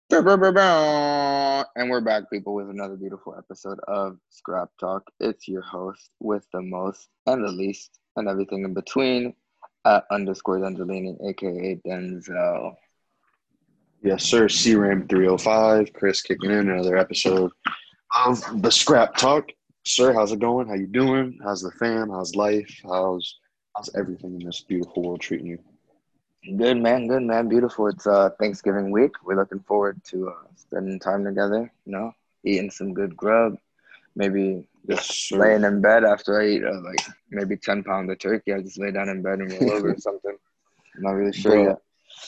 And we're back, people, with another beautiful episode of Scrap Talk. It's your host with the most and the least and everything in between at underscore Denzelini, aka Denzel. Yes, sir. CRAM 305. Chris kicking in another episode of the Scrap Talk. Sir, how's it going? How you doing? How's the fam? How's life? How's everything in this beautiful world treating you? Good man, beautiful. It's Thanksgiving week. We're looking forward to spending time together, eating some good grub, maybe Yes, just sir. laying in bed after I eat like maybe 10 pounds of turkey. I just lay down in bed and roll over or something. I'm not really sure Bro, yet.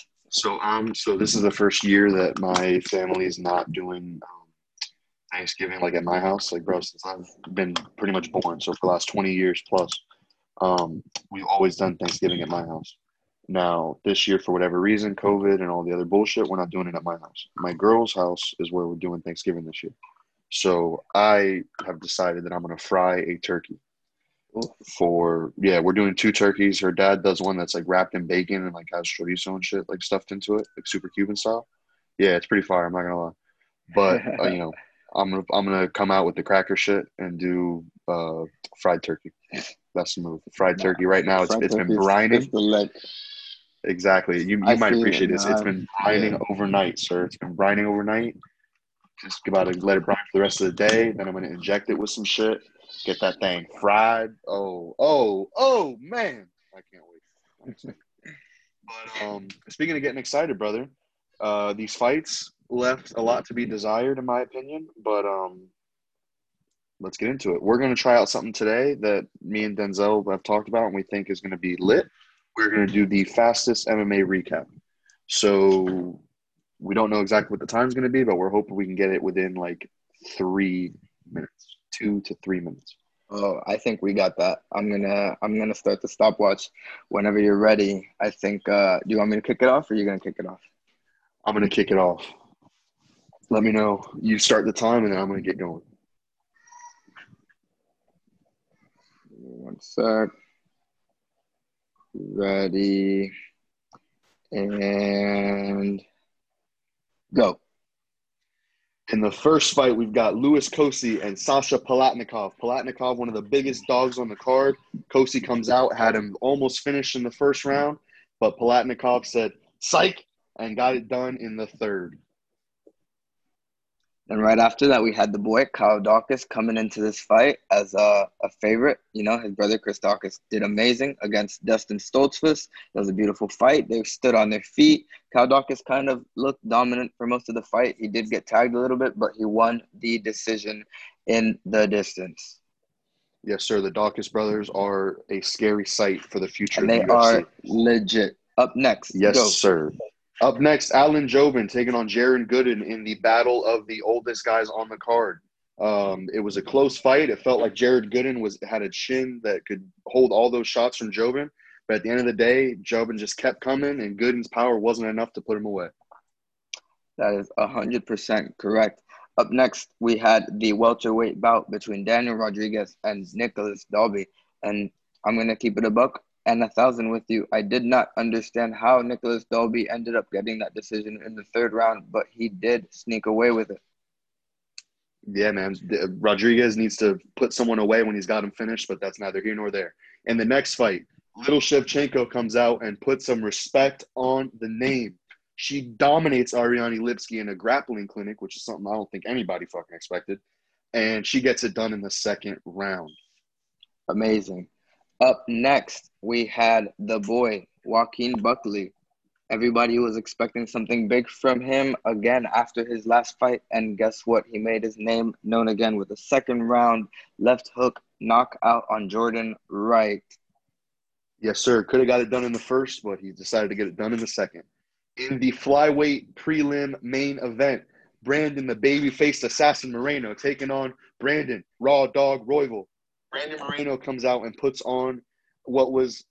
so this is the first year that my family is not doing Thanksgiving like at my house. Like, bro, since I've been pretty much born, so for the last 20 years plus, we've always done Thanksgiving at my house. Now, this year, for whatever reason, COVID and all the other bullshit, we're not doing it at my house. My girl's house is where we're doing Thanksgiving this year. So I have decided that I'm going to fry a turkey Ooh. yeah, we're doing two turkeys. Her dad does one that's like wrapped in bacon and like has chorizo and shit like stuffed into it, like super Cuban style. Yeah, it's pretty fire. I'm not gonna lie. But I'm gonna come out with the cracker shit and do fried turkey. That's the move. Fried Nah, turkey. Right now, fried it's been turkey is brining. the leg. Exactly. You I might feel it, appreciate this. It's man. been Yeah. brining overnight, sir. It's been brining overnight. Just about to let it brine for the rest of the day. Then I'm gonna inject it with some shit. Get that thing fried. Oh, man! I can't wait. Honestly. But speaking of getting excited, brother, these fights left a lot to be desired, in my opinion. But let's get into it. We're gonna try out something today that me and Denzel have talked about, and we think is gonna be lit. We're gonna do the fastest MMA recap. So we don't know exactly what the time's going to be, but we're hoping we can get it within like 3 minutes, 2 to 3 minutes. Oh, I think we got that. I'm gonna start the stopwatch whenever you're ready. I think do you want me to kick it off or are you gonna kick it off? I'm going to kick it off. Let me know. You start the time, and then I'm going to get going. One sec. Ready and go. In the first fight, we've got Louis Kosi and Sasha Palatnikov. Palatnikov, one of the biggest dogs on the card. Kosi comes out, had him almost finished in the first round, but Palatnikov said, psych, and got it done in the third. And right after that, we had the boy Kyle Dawkins coming into this fight as a favorite. His brother Chris Dawkins did amazing against Dustin Stoltzfus. It was a beautiful fight. They stood on their feet. Kyle Dawkins kind of looked dominant for most of the fight. He did get tagged a little bit, but he won the decision in the distance. Yes, sir. The Dawkins brothers are a scary sight for the future And of the they UFC. are legit. Up next, Yes, go. sir. Up next, Alan Jobin taking on Jaron Gooden in the battle of the oldest guys on the card. It was a close fight. It felt like Jared Gooden had a chin that could hold all those shots from Jobin. But at the end of the day, Jobin just kept coming, and Gooden's power wasn't enough to put him away. That is 100% correct. Up next, we had the welterweight bout between Daniel Rodriguez and Nicholas Dalby. And I'm going to keep it a buck and 1,000 with you. I did not understand how Nicholas Dalby ended up getting that decision in the third round, but he did sneak away with it. Yeah, man. Rodriguez needs to put someone away when he's got him finished, but that's neither here nor there. In the next fight, Little Shevchenko comes out and puts some respect on the name. She dominates Ariane Lipsky in a grappling clinic, which is something I don't think anybody fucking expected. And she gets it done in the second round. Amazing. Up next, we had the boy, Joaquin Buckley. Everybody was expecting something big from him again after his last fight, and guess what? He made his name known again with a second round left hook knockout on Jordan Wright. Yes, sir. Could have got it done in the first, but he decided to get it done in the second. In the flyweight prelim main event, Brandon the baby-faced assassin Moreno taking on Brandon Raw Dog Royval. Brandon Moreno comes out and puts on what was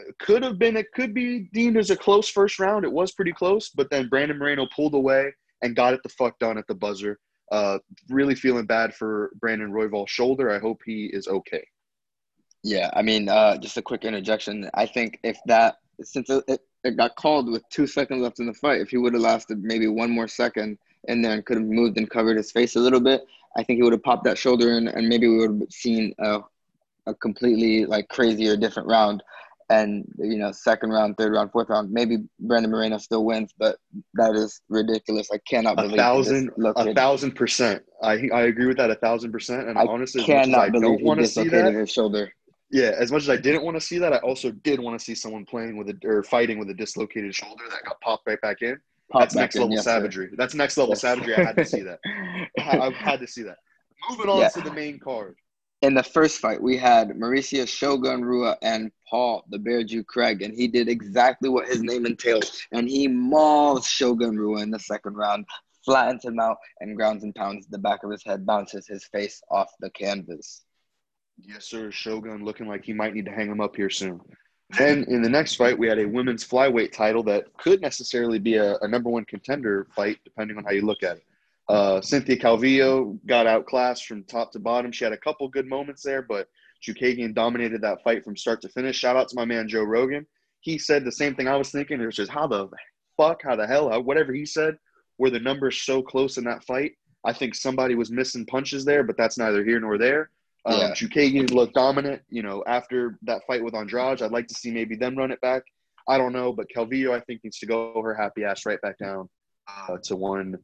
could be deemed as a close first round. It was pretty close, but then Brandon Moreno pulled away and got it the fuck done at the buzzer. Really feeling bad for Brandon Royval's shoulder. I hope he is okay. Yeah, I mean, just a quick interjection. I think if that, since it got called with 2 seconds left in the fight, if he would have lasted maybe one more second, in there and could have moved and covered his face a little bit, I think he would have popped that shoulder in, and maybe we would have seen a completely like crazy or different round. And second round, third round, fourth round, maybe Brandon Moreno still wins, but that is ridiculous. I cannot believe he A dislocated. 1000%. I agree with that 1000%. And I honestly, as much as I cannot believe don't he want to see that, dislocated his shoulder. yeah, as much as I didn't want to see that, I also did want to see someone playing with or fighting with a dislocated shoulder that got popped right back in. Pop That's back next in, level yes, sir. savagery. That's next level Yes. savagery. I had to see that. I had to see that. Moving on Yeah. to the main card. In the first fight, we had Mauricio Shogun Rua and Paul the Bear Jew Craig, and he did exactly what his name entails, and he mauls Shogun Rua in the second round, flattens him out, and grounds and pounds the back of his head, bounces his face off the canvas. Yes, sir. Shogun looking like he might need to hang him up here soon. Then in the next fight, we had a women's flyweight title that could necessarily be a number one contender fight, depending on how you look at it. Cynthia Calvillo got outclassed from top to bottom. She had a couple good moments there, but Chookagian dominated that fight from start to finish. Shout out to my man Joe Rogan. He said the same thing I was thinking. It was just how the hell, whatever he said, were the numbers so close in that fight. I think somebody was missing punches there, but that's neither here nor there. Yeah. Chookagian looked dominant, after that fight with Andrade. I'd like to see maybe them run it back. I don't know, but Calvillo, I think, needs to go her happy ass right back down to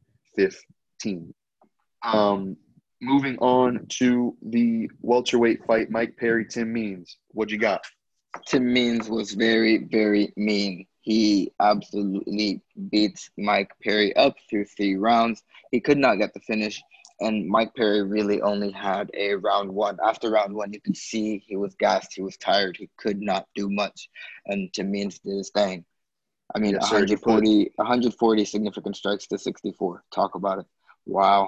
115. Moving on to the welterweight fight, Mike Perry, Tim Means. What you got? Tim Means was very, very mean. He absolutely beats Mike Perry up through 3 rounds. He could not get the finish, and Mike Perry really only had a round one. After round one, you could see he was gassed, he was tired, he could not do much, and Tim Means did his thing. I mean, Yes, sir. 140 significant strikes to 64. Talk about it. Wow.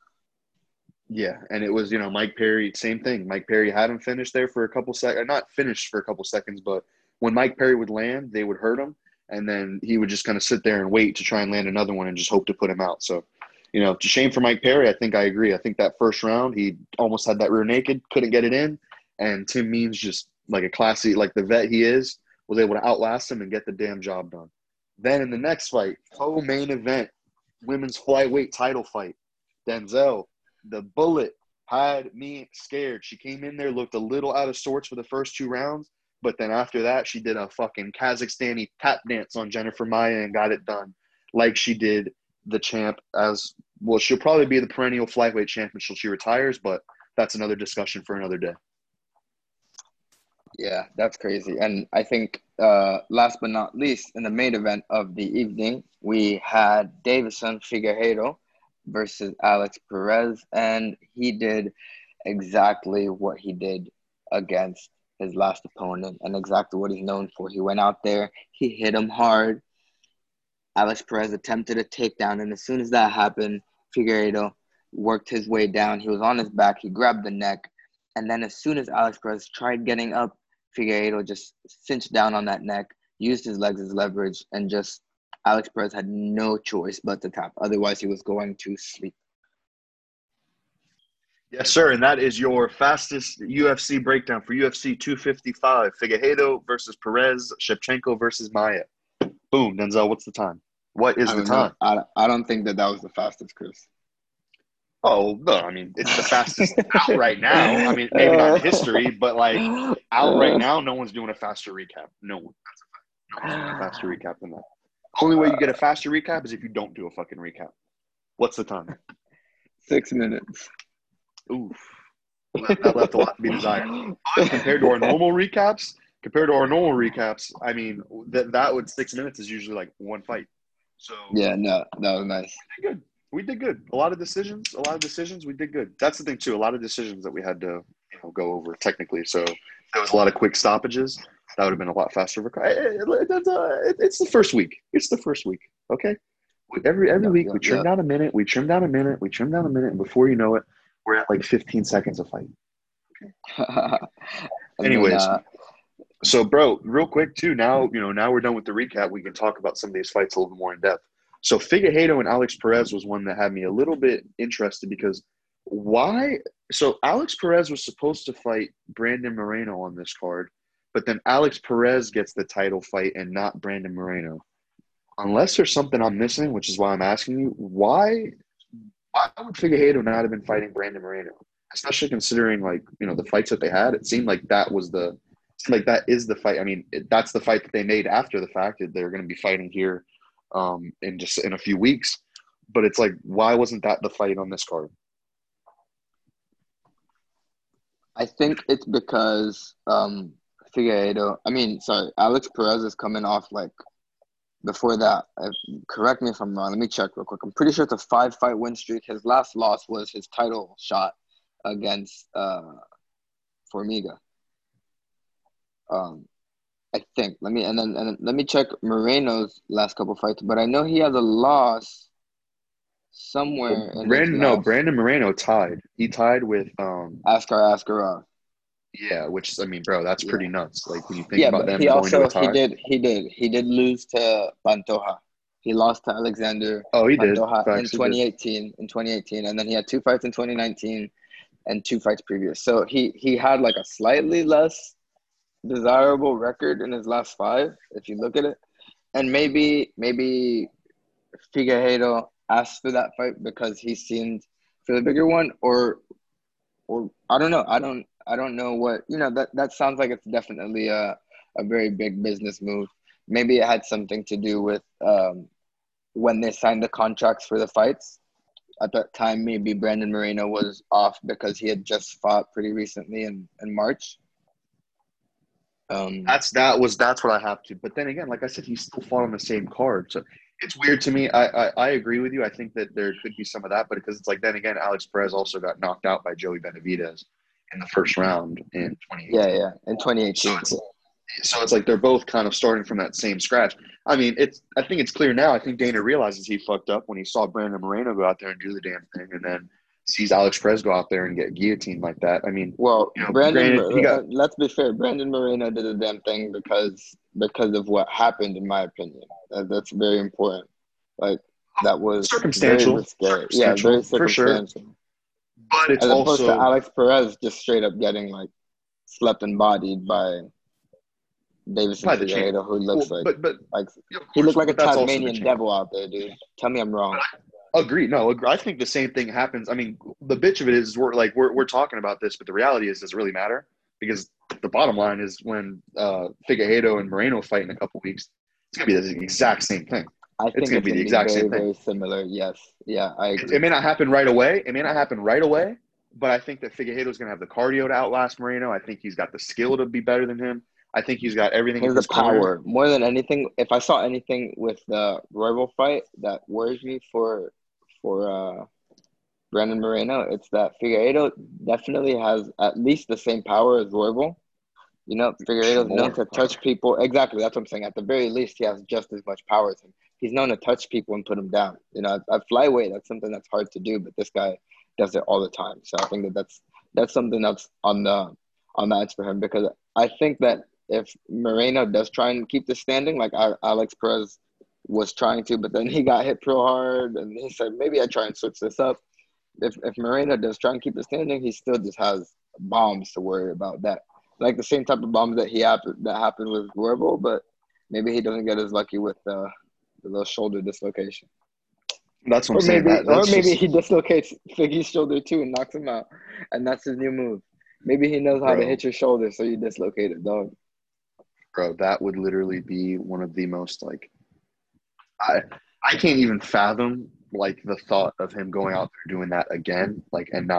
Yeah, and it was, Mike Perry, same thing. Mike Perry had him finished there for a couple seconds, not finished for a couple seconds, but when Mike Perry would land, they would hurt him, and then he would just kind of sit there and wait to try and land another one and just hope to put him out. So, it's a shame for Mike Perry. I think I agree. I think that first round, he almost had that rear naked, couldn't get it in, and Tim Means, just like a classy, like the vet he is, was able to outlast him and get the damn job done. Then in the next fight, co-main event, women's flyweight title fight, Denzel. The Bullet had me scared. She came in there, looked a little out of sorts for the first 2 rounds, but then after that, she did a fucking Kazakhstani tap dance on Jennifer Maia and got it done like she did the champ as well. She'll probably be the perennial flyweight champ until she retires, but that's another discussion for another day. Yeah, that's crazy. And I think last but not least, in the main event of the evening, we had Davison Figueiredo versus Alex Perez, and he did exactly what he did against his last opponent and exactly what he's known for. He went out there, he hit him hard. Alex Perez attempted a takedown, and as soon as that happened, Figueiredo worked his way down. He was on his back, he grabbed the neck, and then as soon as Alex Perez tried getting up, Figueiredo just cinched down on that neck, used his legs as leverage, and just Alex Perez had no choice but to tap. Otherwise, he was going to sleep. Yes, sir. And that is your fastest UFC breakdown for UFC 255. Figueiredo versus Perez, Shevchenko versus Maia. Boom. Denzel, what's the time? What is I the don't know. time? I don't think that was the fastest, Chris. Oh, no. I mean, it's the fastest out right now. I mean, maybe not in history, but like out right now, no one's doing a faster recap. No one. That's a fact. No one's doing a faster recap than that. Only way you get a faster recap is if you don't do a fucking recap. What's the time? 6 minutes. Oof. That left a lot to be desired. But compared to our normal recaps, I mean, that would 6 minutes is usually like one fight. So yeah, no, that was nice. We did good. A lot of decisions, we did good. That's the thing too. A lot of decisions that we had to go over technically. So there was a lot of quick stoppages. That would have been a lot faster. It's the first week. Okay. Every week we trim down a minute. We trim down a minute. And before you know it, we're at like 15 seconds of fight. Okay. Anyways, so bro, real quick too. Now we're done with the recap. We can talk about some of these fights a little bit more in depth. So Figueiredo and Alex Perez was one that had me a little bit interested because why? So Alex Perez was supposed to fight Brandon Moreno on this card, but then Alex Perez gets the title fight and not Brandon Moreno. Unless there's something I'm missing, which is why I'm asking you, why why would Figueiredo not have been fighting Brandon Moreno? Especially considering like, the fights that they had, it seemed like that is the fight. I mean, that's the fight that they made after the fact that they're going to be fighting here in a few weeks. But it's like, why wasn't that the fight on this card? I think it's because Figueiredo. I mean, sorry, Alex Perez is coming off like before that. Correct me if I'm wrong. Let me check real quick. I'm pretty sure it's a 5-fight win streak. His last loss was his title shot against Formiga. I think. Let me check Moreno's last couple fights. But I know he has a loss somewhere in his last. Brandon Moreno tied. He tied with Askar Askarov. yeah, which I mean, bro, that's Yeah. pretty nuts. Like when you think Yeah, about but them he going to a also tie. he did lose to Pantoja. He lost to Alexander Oh, he did. Pantoja Facts, he did. in 2018, and then he had 2 fights in 2019 and 2 fights previous. So he had like a slightly less desirable record in his last 5 if you look at it. And maybe Figueiredo asked for that fight because he seemed for the bigger one, or I don't know. I don't know what that sounds like it's definitely a very big business move. Maybe it had something to do with when they signed the contracts for the fights. At that time, maybe Brandon Moreno was off because he had just fought pretty recently in March. That's what I have to. But then again, like I said, he still fought on the same card. So it's weird to me. I agree with you. I think that there could be some of that, but because it's like then again, Alex Perez also got knocked out by Joey Benavidez in the first round in 2018. Yeah, in So 2018. it's like they're both kind of starting from that same scratch. I mean, I think it's clear now. I think Dana realizes he fucked up when he saw Brandon Moreno go out there and do the damn thing, and then sees Alex Perez go out there and get guillotined like that. I mean, Well, granted, he got let's be fair. Brandon Moreno did the damn thing because of what happened, in my opinion. That's very important. Like that was very risque. Yeah, very for sure. circumstantial. But it's As opposed to also Alex Perez just straight up getting like slept and bodied by Davison by the champ. Figueiredo, who looks Well, like but he looked like a but that's also the Tasmanian champ. devil out there, dude. Tell me I'm wrong. Agree. No, I think the same thing happens. I mean, the bitch of it is we're talking about this, but the reality is, does it really matter? Because the bottom line is when Figueiredo and Moreno fight in a couple weeks, it's gonna be the exact same thing. I It's think gonna it's be the gonna be exact very, same thing. very similar. Yes. Yeah, I It agree. may not happen right away. But I think that Figueiredo is gonna have the cardio to outlast Moreno. I think he's got the skill to be better than him. I think he's got everything He in has the his corner. power more than anything. If I saw anything with the Royval fight that worries me for Brandon Moreno, it's that Figueiredo definitely has at least the same power as Royval. Figueiredo's known More to power. touch people. Exactly, that's what I'm saying. At the very least, he has just as much power as him. He's known to touch people and put them down. At flyweight, that's something that's hard to do, but this guy does it all the time. So I think that's something that's on the edge for him, because I think that if Moreno does try and keep the standing, like Alex Perez was trying to, but then he got hit real hard, and he said maybe I try and switch this up. If Moreno does try and keep the standing, he still just has bombs to worry about, that like the same type of bombs that happened with Royval, but maybe he doesn't get as lucky with the little shoulder dislocation. That's what I'm Or saying. maybe, or That's maybe just he dislocates Figgy's shoulder too and knocks him out, and that's his new move. Maybe he knows how to bro. hit your shoulder, so you dislocate it, dog. Bro, that would literally be one of the most like I I can't even fathom like the thought of him going out there doing that again, like and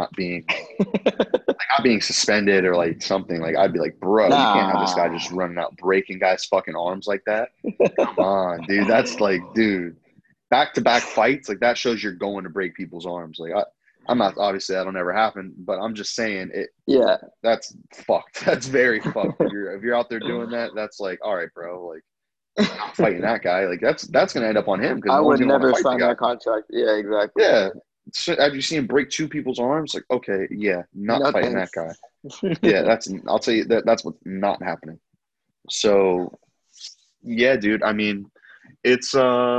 not being suspended or like something. Like I'd be like, bro, you can't have this guy Nah. just running out breaking guys' fucking arms like that. Come on, dude. That's like, dude, back to back fights, like that shows you're going to break people's arms. I'm not obviously that'll never happen, but I'm just saying it. Yeah. That's fucked. That's very fucked. If you're out there doing that, that's like, all right, bro. Like not fighting that guy. Like that's gonna end up on him because I no one's would gonna want to never fight the sign guy. that contract. Yeah, exactly. Yeah. So, have you seen him break two people's arms? Like, okay, yeah, not No fighting that thanks. guy. Yeah, I'll tell you that's what's not happening. So yeah, dude. I mean, it's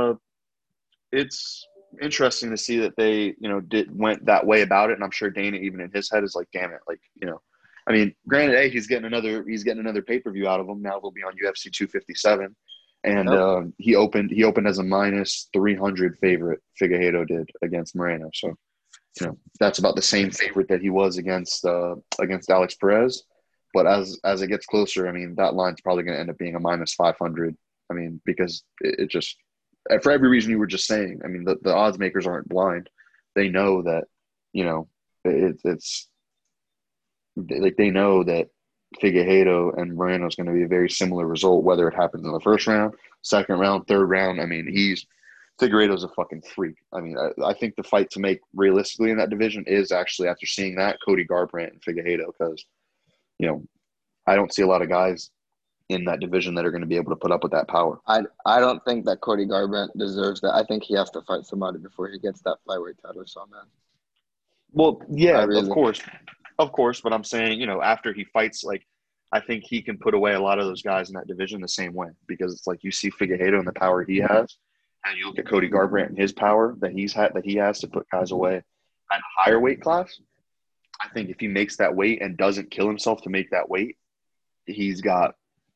it's interesting to see that they, did went that way about it. And I'm sure Dana, even in his head, is like, damn it, like, I mean, granted, hey, he's getting another pay-per-view out of them. Now they'll be on UFC 257. And Yep. he opened as a minus 300 favorite. Figueiredo did against Moreno. So that's about the same favorite that he was against Alex Perez. But as it gets closer, I mean, that line's probably going to end up being a minus 500. I mean, because it just for every reason you were just saying. I mean, the odds makers aren't blind; they know that it's like they know that Figueiredo and Moreno is going to be a very similar result, whether it happens in the first round, second round, third round. I mean, Figueiredo's a fucking freak. I mean, I think the fight to make realistically in that division is actually, after seeing that, Cody Garbrandt and Figueiredo, because I don't see a lot of guys in that division that are going to be able to put up with that power. I don't think that Cody Garbrandt deserves that. I think he has to fight somebody before he gets that flyweight title shot, man. Well, yeah, Really. of course. But I'm saying, after he fights, like, I think he can put away a lot of those guys in that division the same way, because it's like you see Figueiredo and the power he has, and you look at Cody Garbrandt and his power that he has to put guys away at a higher weight class. I think if he makes that weight and doesn't kill himself to make that weight, he's got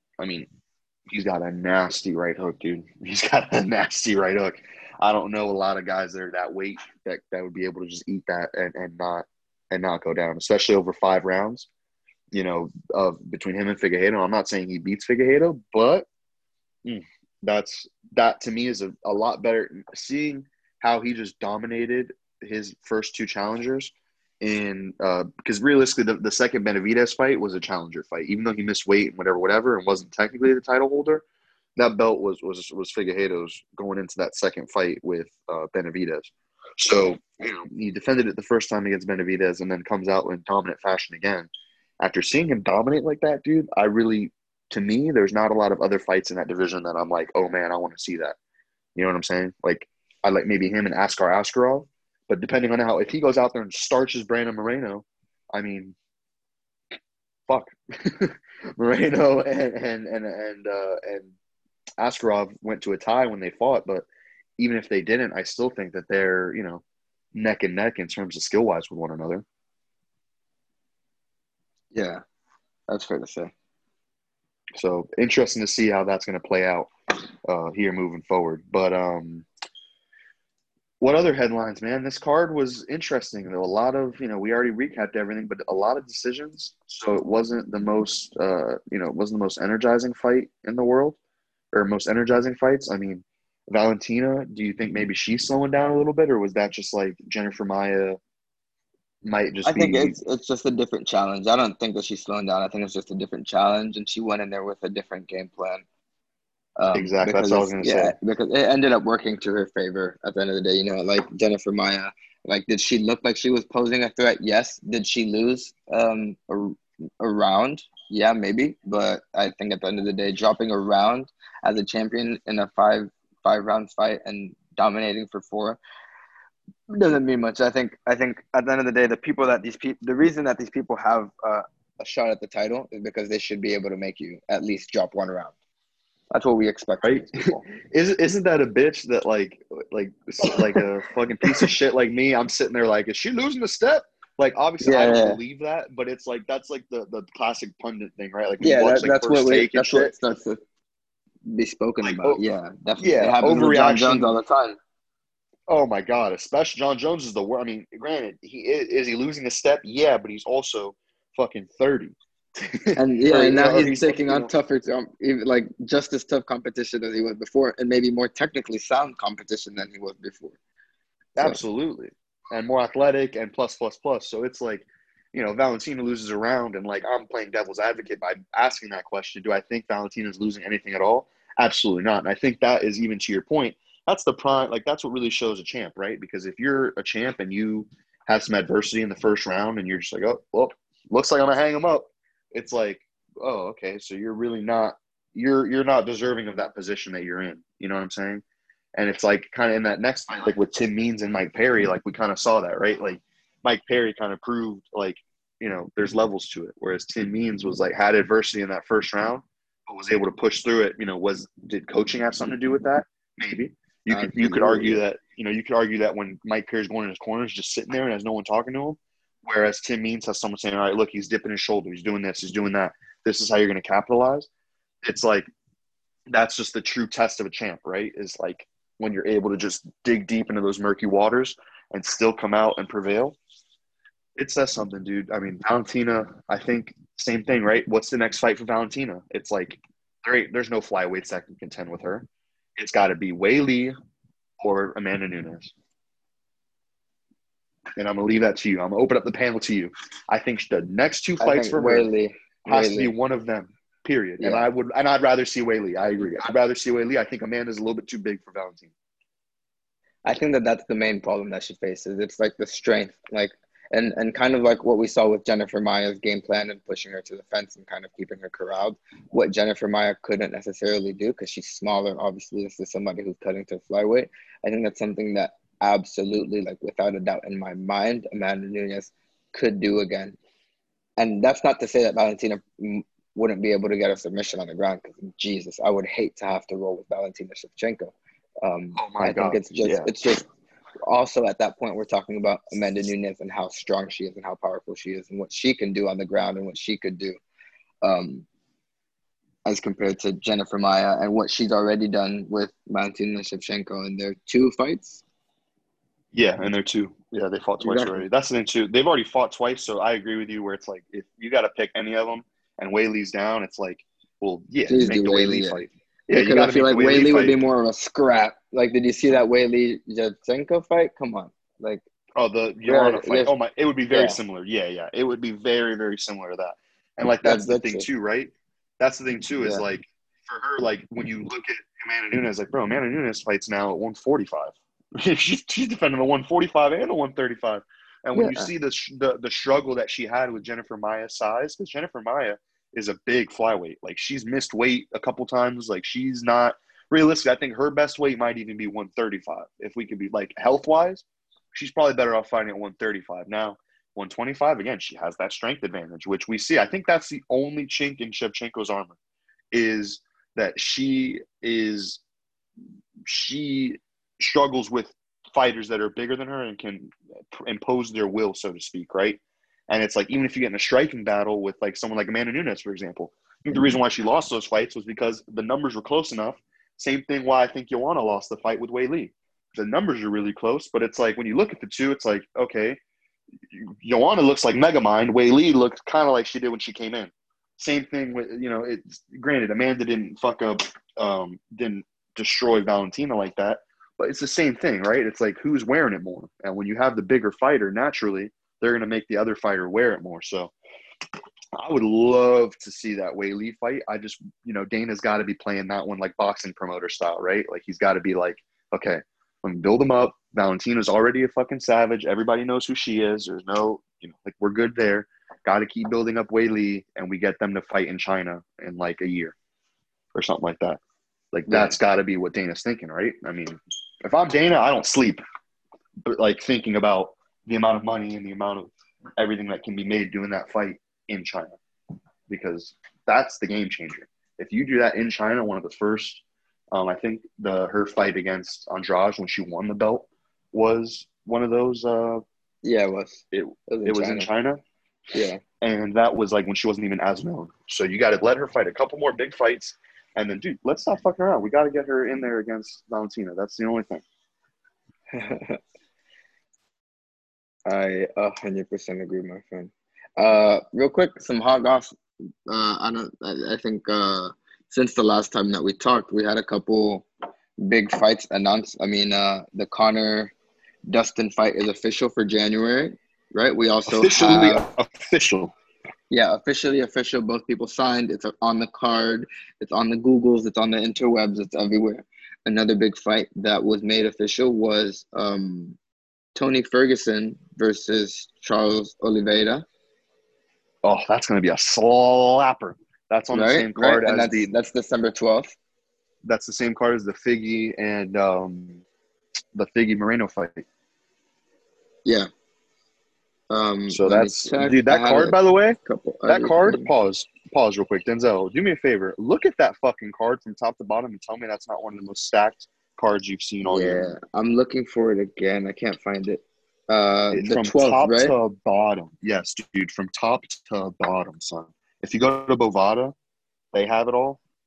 a nasty right hook, dude. He's got a nasty right hook. I don't know a lot of guys that are that weight that would be able to just eat that and not go down, especially over 5 rounds. Between him and Figueiredo. I'm not saying he beats Figueiredo, but that to me is a lot better. Seeing how he just dominated his first 2 challengers because realistically the second Benavidez fight was a challenger fight, even though he missed weight and whatever and wasn't technically the title holder. That belt was Figueiredo's going into that second fight with Benavidez. So he defended it the first time against Benavidez and then comes out in dominant fashion again. After seeing him dominate like that, dude, to me, there's not a lot of other fights in that division that I'm like, oh man, I want to see that. You know what I'm saying? Like, I like maybe him and Askar Askarov, but depending on if he goes out there and starches Brandon Moreno, I mean, fuck. Moreno and Askarov went to a tie when they fought, but even if they didn't, I still think that they're, neck and neck in terms of skill wise with one another. Yeah, that's fair to say. So interesting to see how that's going to play out here moving forward. But what other headlines, man? This card was interesting. There were a lot of, we already recapped everything, but a lot of decisions. So it wasn't the most, it wasn't the most energizing fight in the world, or most energizing fights. I mean, Valentina, do you think maybe she's slowing down a little bit, or was that just like Jennifer Maia might just I think be it's just a different challenge. I don't think that she's slowing down. I think it's just a different challenge, and she went in there with a different game plan. exactly? That's Because what I was going to say. because it ended up working to her favor at the end of the day. Like Jennifer Maya, like did she look like she was posing a threat? Yes. Did she lose a round? Yeah, maybe. But I think at the end of the day, dropping a round as a champion in a five round fight and dominating for 4 doesn't mean much. I think at the end of the day, the reason that these people have a shot at the title is because they should be able to make you at least drop 1 round. That's what we expect from Right? these people. Isn't that a bitch that like a fucking piece of shit like me? I'm sitting there like, is she losing a step? Like, obviously, I don't Yeah, believe that, but it's like that's like the classic pundit thing, right? Like when you yeah. watch like First Take and That's what shit. starts to be spoken Like, about. Yeah, definitely. It yeah, happens with John Jones overreaction. all the time. Oh my god, especially John Jones is the worst. I mean, granted, is he losing a step? Yeah, but he's also fucking 30. And yeah, and now or he's he's taking on tougher, even like just as tough competition as he was before, and maybe more technically sound competition than he was before. So absolutely, and more athletic and plus plus plus. So it's like, Valentina loses a round, and like I'm playing devil's advocate by asking that question. Do I think Valentina's losing anything at all? Absolutely not. And I think that is, even to your point, that's the prime. Like that's what really shows a champ, right? Because if you're a champ and you have some adversity in the first round, and you're just like, oh, well, looks like I'm gonna hang him up. It's like, oh, okay, so you're really not you're not deserving of that position that you're in. You know what I'm saying? And it's like kind of in that next fight, like with Tim Means and Mike Perry, like we kind of saw that, right? Like Mike Perry kind of proved like, there's levels to it. Whereas Tim Means was like had adversity in that first round, but was able to push through it. Did coaching have something to do with that? Maybe. You could argue absolutely, that, when Mike Perry's going in his corners, just sitting there and has no one talking to him. Whereas Tim Means has someone saying, all right, look, he's dipping his shoulder. He's doing this. He's doing that. This is how you're going to capitalize. It's like, that's just the true test of a champ, right? Is like, when you're able to just dig deep into those murky waters and still come out and prevail, it says something, dude. I mean, Valentina, I think same thing, right? What's the next fight for Valentina? It's like there's no flyweights that can contend with her. It's got to be Weili or Amanda Nunes. And I'm gonna leave that to you. I'm gonna open up the panel to you. I think the next two I fights think for her Weili. has to be one of them. Period. Yeah. And I'd rather see Weili. I agree. I'd rather see Weili. I think Amanda's a little bit too big for Valentina. I think that's the main problem that she faces. It's like the strength, like and kind of like what we saw with Jennifer Maya's game plan and pushing her to the fence and kind of keeping her corralled. What Jennifer Maya couldn't necessarily do because she's smaller. Obviously, this is somebody who's cutting to flyweight. I think that's something that absolutely, like without a doubt in my mind, Amanda Nunes could do again. And that's not to say that Valentina wouldn't be able to get a submission on the ground. Because Jesus, I would hate to have to roll with Valentina Shevchenko. Oh my I think God. it's just also at that point we're talking about Amanda Nunes and how strong she is and how powerful she is and what she can do on the ground and what she could do as compared to Jennifer Maya and what she's already done with Valentina Shevchenko in their 2 fights. Yeah, and they're 2. Yeah, they fought twice already. That's the thing too. They've already fought twice, so I agree with you where it's like if you got to pick any of them and Weili's down, it's like, well, yeah, Please you make do the Weili, Weili fight. Yeah, you because got I to feel make like the Weili would be fight. more of a scrap. Like, did you see that Weili Shevchenko fight? Come on, like. Oh, the Joanna fight. Yes. Oh my, it would be very similar. Yeah, it would be very, very similar to that. And like that's the thing too, right? That's the thing too is like for her, like when you look at Amanda Nunes, like bro, Amanda Nunes fights now at 145. she's defending the 145 and the 135. And when you see the struggle that she had with Jennifer Maya's size, because Jennifer Maya is a big flyweight. Like she's missed weight a couple times. Like she's not realistic. I think her best weight might even be 135. If we could be like health wise, she's probably better off fighting at 135. Now, 125, again, she has that strength advantage, which we see. I think that's the only chink in Shevchenko's armor is that she struggles with fighters that are bigger than her and can impose their will, so to speak, right? And it's like, even if you get in a striking battle with like someone like Amanda Nunes, for example, I think the reason why she lost those fights was because the numbers were close enough. Same thing why I think Joanna lost the fight with Weili. The numbers are really close, but it's like when you look at the two, it's like, okay, Joanna looks like Megamind. Weili looks kind of like she did when she came in. Same thing with, it's granted, Amanda didn't fuck up, didn't destroy Valentina like that, but it's the same thing, right? It's like who's wearing it more. And when you have the bigger fighter, naturally, they're going to make the other fighter wear it more. So I would love to see that Weili fight. I just, Dana's got to be playing that one like boxing promoter style, right? Like he's got to be like, okay, let me build them up. Valentina's already a fucking savage. Everybody knows who she is. There's no, like we're good there. Got to keep building up Weili, and we get them to fight in China in like a year or something like that. Like that's got to be what Dana's thinking, right? I mean, if I'm Dana, I don't sleep, but like thinking about the amount of money and the amount of everything that can be made doing that fight in China, because that's the game changer. If you do that in China, one of the first, I think her fight against Andrade when she won the belt was one of those. It was. It was in China. Yeah. And that was like when she wasn't even as known. So you got to let her fight a couple more big fights. And then, dude, let's stop fucking around. We got to get her in there against Valentina. That's the only thing. I 100% agree, my friend. Real quick, some hot gossip. I think since the last time that we talked, we had a couple big fights announced. I mean, the Conor Dustin fight is official for January, right? We also official. Yeah, officially official. Both people signed. It's on the card. It's on the Googles. It's on the interwebs. It's everywhere. Another big fight that was made official was Tony Ferguson versus Charles Oliveira. Oh, that's going to be a slapper. That's on the same card and as that's December 12th. That's the same card as the Figgy and the Figgy Moreno fight. Yeah. So that's dude. That card, by the way, that card. Pause real quick. Denzel, do me a favor. Look at that fucking card from top to bottom and tell me that's not one of the most stacked cards you've seen all year. Yeah, I'm looking for it again. I can't find it. The from 12th, top right? to bottom. Yes, dude. From top to bottom, son. If you go to Bovada, they have it all.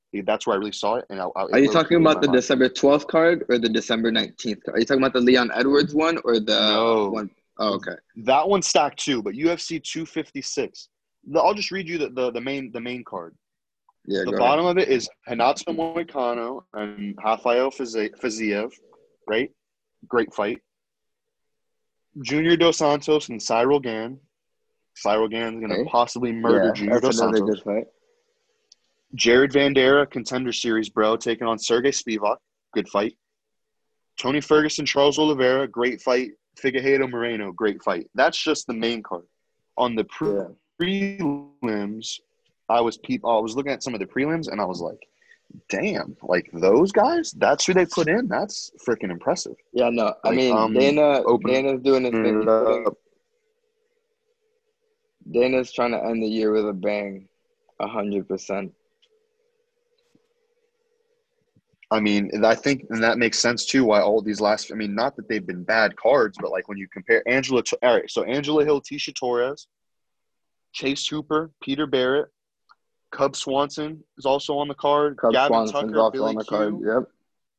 That's where I really saw it, and Are it you low-key talking blew about my the mind. December 12th card or the December 19th card? Are you talking about the Leon Edwards one or the No, one? Oh, okay. that one's stacked too, but UFC 256. I'll just read you the main card. Yeah, The go ahead. bottom of it is Renato Moicano and Rafael Fiziev, right? Great fight. Junior Dos Santos and Cyril Gann. Cyril Gann is going to Okay. possibly murder Yeah, Junior that's Dos another Santos. good fight. Jared Vanderaa, Contender Series, bro, taking on Sergey Spivak. Good fight. Tony Ferguson, Charles Oliveira, great fight. Figueiredo Moreno, great fight. That's just the main card. On the Yeah. prelims, I was looking at some of the prelims, and I was like, damn, like those guys, that's who they put in. That's freaking impressive. Yeah, no. I Like, mean, open Dana's doing his thing. it up. Dana's trying to end the year with a bang, 100%. I mean, I think, and that makes sense too. Why all these last, I mean, not that they've been bad cards, but like when you compare all right, so Angela Hill, Tisha Torres, Chase Hooper, Peter Barrett, Cub Swanson is also on the card. Cub Gavin Swanson's Tucker, also on Billy the card. Q. Yep.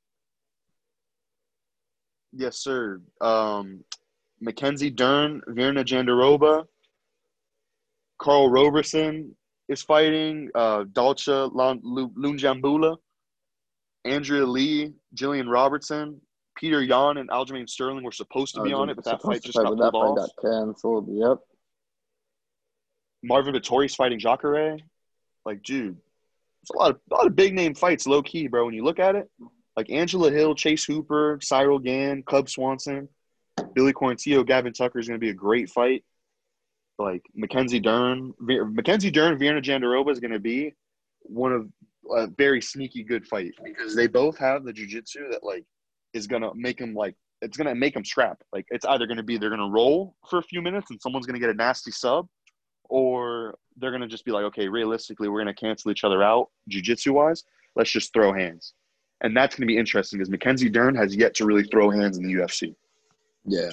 Yes, sir. Mackenzie Dern, Virna Jandaroba, Carl Roberson is fighting. Dalcha Lunjambula, Andrea Lee, Jillian Robertson, Peter Yan, and Aljamain Sterling were supposed to be on it, but that fight Supposed to just fight, got but that pulled fight off. got canceled. Yep. Marvin Vittori's fighting Jacare. Like, dude, it's a lot of big name fights, low key, bro. When you look at it, like Angela Hill, Chase Hooper, Cyril Gann, Cub Swanson, Billy Quarantillo, Gavin Tucker is going to be a great fight. Like Mackenzie Dern, Virna Jandaroba is going to be one of a very sneaky good fight because they both have the jiu-jitsu that like is going to make them like it's going to make them scrap. Like it's either going to be they're going to roll for a few minutes and someone's going to get a nasty sub, or they're going to just be like, okay, realistically, we're going to cancel each other out jiu-jitsu wise. Let's just throw hands. And that's going to be interesting because Mackenzie Dern has yet to really throw hands in the UFC. Yeah.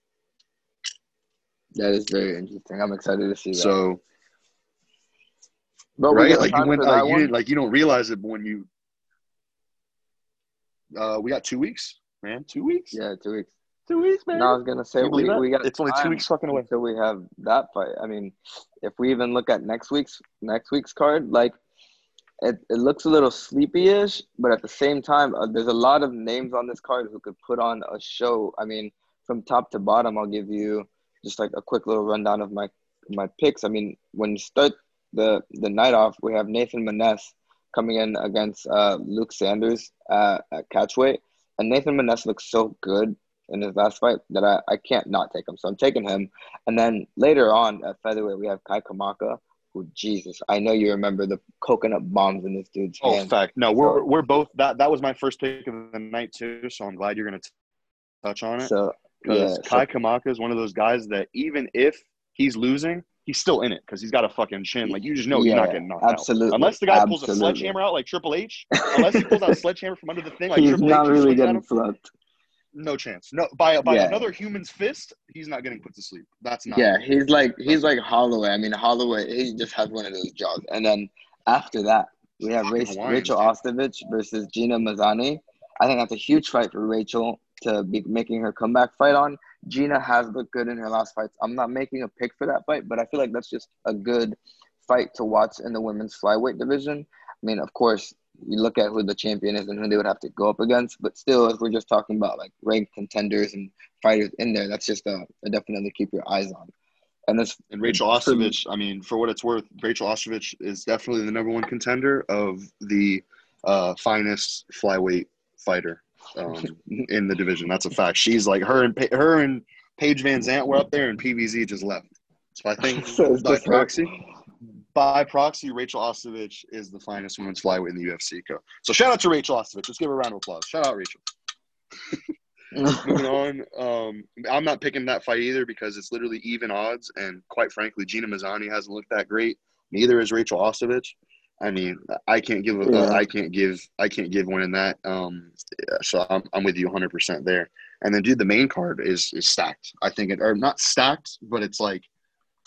That is very interesting. I'm excited to see that. So, but we right, got like you time went, for that you one. didn't, like you don't realize it, but when you, we got 2 weeks, man, 2 weeks, Yeah, 2 weeks. 2 weeks, man. No, I was gonna say Can you believe that? we got It's only 2 time weeks fucking away. until we have that fight. I mean, if we even look at next week's card, like it looks a little sleepy-ish, but at the same time, there's a lot of names on this card who could put on a show. I mean, from top to bottom, I'll give you just like a quick little rundown of my picks. I mean, when you start the night off, we have Nathan Maness coming in against Luke Sanders at catchweight, and Nathan Maness looks so good in his last fight that I can't not take him. So I'm taking him. And then later on at featherweight, we have Kai Kamaka, who, Jesus, I know you remember the coconut bombs in this dude's Oh, hand. fact. No, So, we're both that was my first pick of the night too. So I'm glad you're going to touch on it so yeah, because Kai Kamaka is one of those guys that even if he's losing, he's still in it because he's got a fucking chin. Like you just know he's not yeah, getting knocked out absolutely, unless the guy pulls a sledgehammer out like Triple H. Unless he pulls out a sledgehammer from under the thing like He's Triple not H and really swings at getting him. slept. No chance. No, by Yeah, another human's fist, he's not getting put to sleep. That's not yeah, happening. he's like Holloway. I mean, Holloway, he just has one of those jaws. And then after that, we have Fucking Hawaiians, Rachel dude. Ostovich versus Gina Mazzani. I think that's a huge fight for Rachel to be making her comeback fight on. Gina has looked good in her last fights. I'm not making a pick for that fight, but I feel like that's just a good fight to watch in the women's flyweight division. I mean, of course, you look at who the champion is and who they would have to go up against, but still, if we're just talking about like ranked contenders and fighters in there, that's just a definitely keep your eyes on. And this And Rachel Ostovich, I mean, for what it's worth, Rachel Ostovich is definitely the number one contender of the finest flyweight fighter in the division. That's a fact. She's like her and Paige Van Zant were up there, and PVZ just left. So I think so it's just her. by proxy, Rachel Ostovich is the finest women's flyweight in the UFC. So shout out to Rachel Ostovich. Let's give her a round of applause. Shout out, Rachel. Moving on, I'm not picking that fight either because it's literally even odds, and quite frankly, Gina Mazzani hasn't looked that great. Neither is Rachel Ostovich. I mean, I can't give one in that. So I'm with you 100% there. And then, dude, the main card is stacked. I think or not stacked, but it's like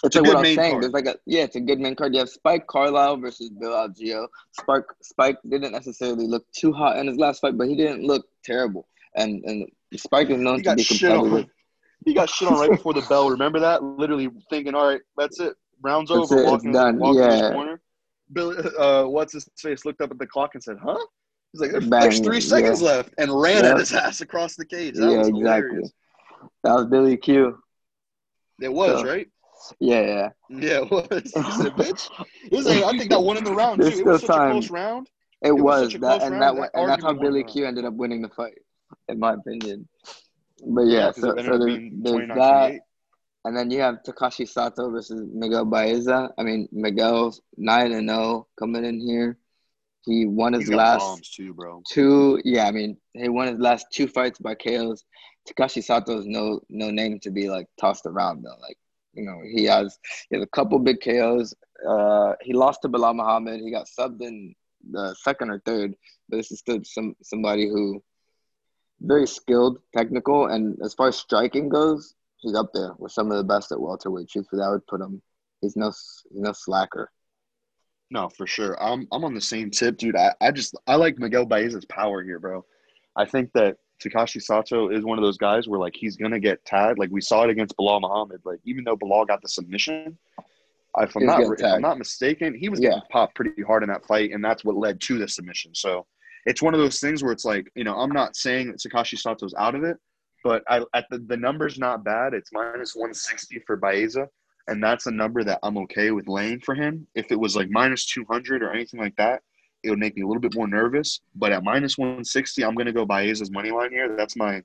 It's It's a like what good I was main saying. card. There's like it's a good main card. You have Spike Carlisle versus Bill Algeo. Spike didn't necessarily look too hot in his last fight, but he didn't look terrible. And Spike is known He to got be shit competitive. on. He got shit on right before the bell. Remember that? Literally thinking, all right, that's it. Round's That's over. it. It's done. Walking to his Yeah, corner. Billy, what's his face? Looked up at the clock and said, "Huh?" He's like, "There's bang. 3 seconds Yeah, left," and ran at yeah, his ass across the cage. That yeah. was Exactly. hilarious. That was Billy Q. It was So right. yeah, Yeah, it was. He said, yeah. "Bitch." This is, I think that won in the round too. There's It was still such a close time. round. It It was was such a that, close and round that that's how arguably won in the Billy round. Q ended up winning the fight, in my opinion. But Yeah, yeah, because it ended so up being there's 29-28. that, and then you have Takashi Sato versus Miguel Baeza. I mean, Miguel's 9-0 coming in here. He won his He's got last bombs too, bro. two. Yeah, I mean, he won his last two fights by KOs. Takashi Sato's no name to be like tossed around though. Like, he has a couple big KOs. He lost to Bilal Muhammad. He got subbed in the second or third, but this is still somebody who very skilled, technical, and as far as striking goes, he's up there with some of the best at welterweight. Truthfully, I would put him. He's no slacker. No, for sure. I'm on the same tip, dude. I like Miguel Baez's power here, bro. I think that Takashi Sato is one of those guys where like he's gonna get tagged. Like we saw it against Bilal Muhammad. Like even though Bilal got the submission, if He was getting I'm tagged. not mistaken, he was Yeah, getting popped pretty hard in that fight, and that's what led to the submission. So it's one of those things where it's like, I'm not saying that Takashi Sato's out of it, but at the number's not bad. It's minus 160 for Baeza, and that's a number that I'm okay with laying for him. If it was like minus 200 or anything like that, it would make me a little bit more nervous. But at minus 160, I'm gonna go Baeza's money line here.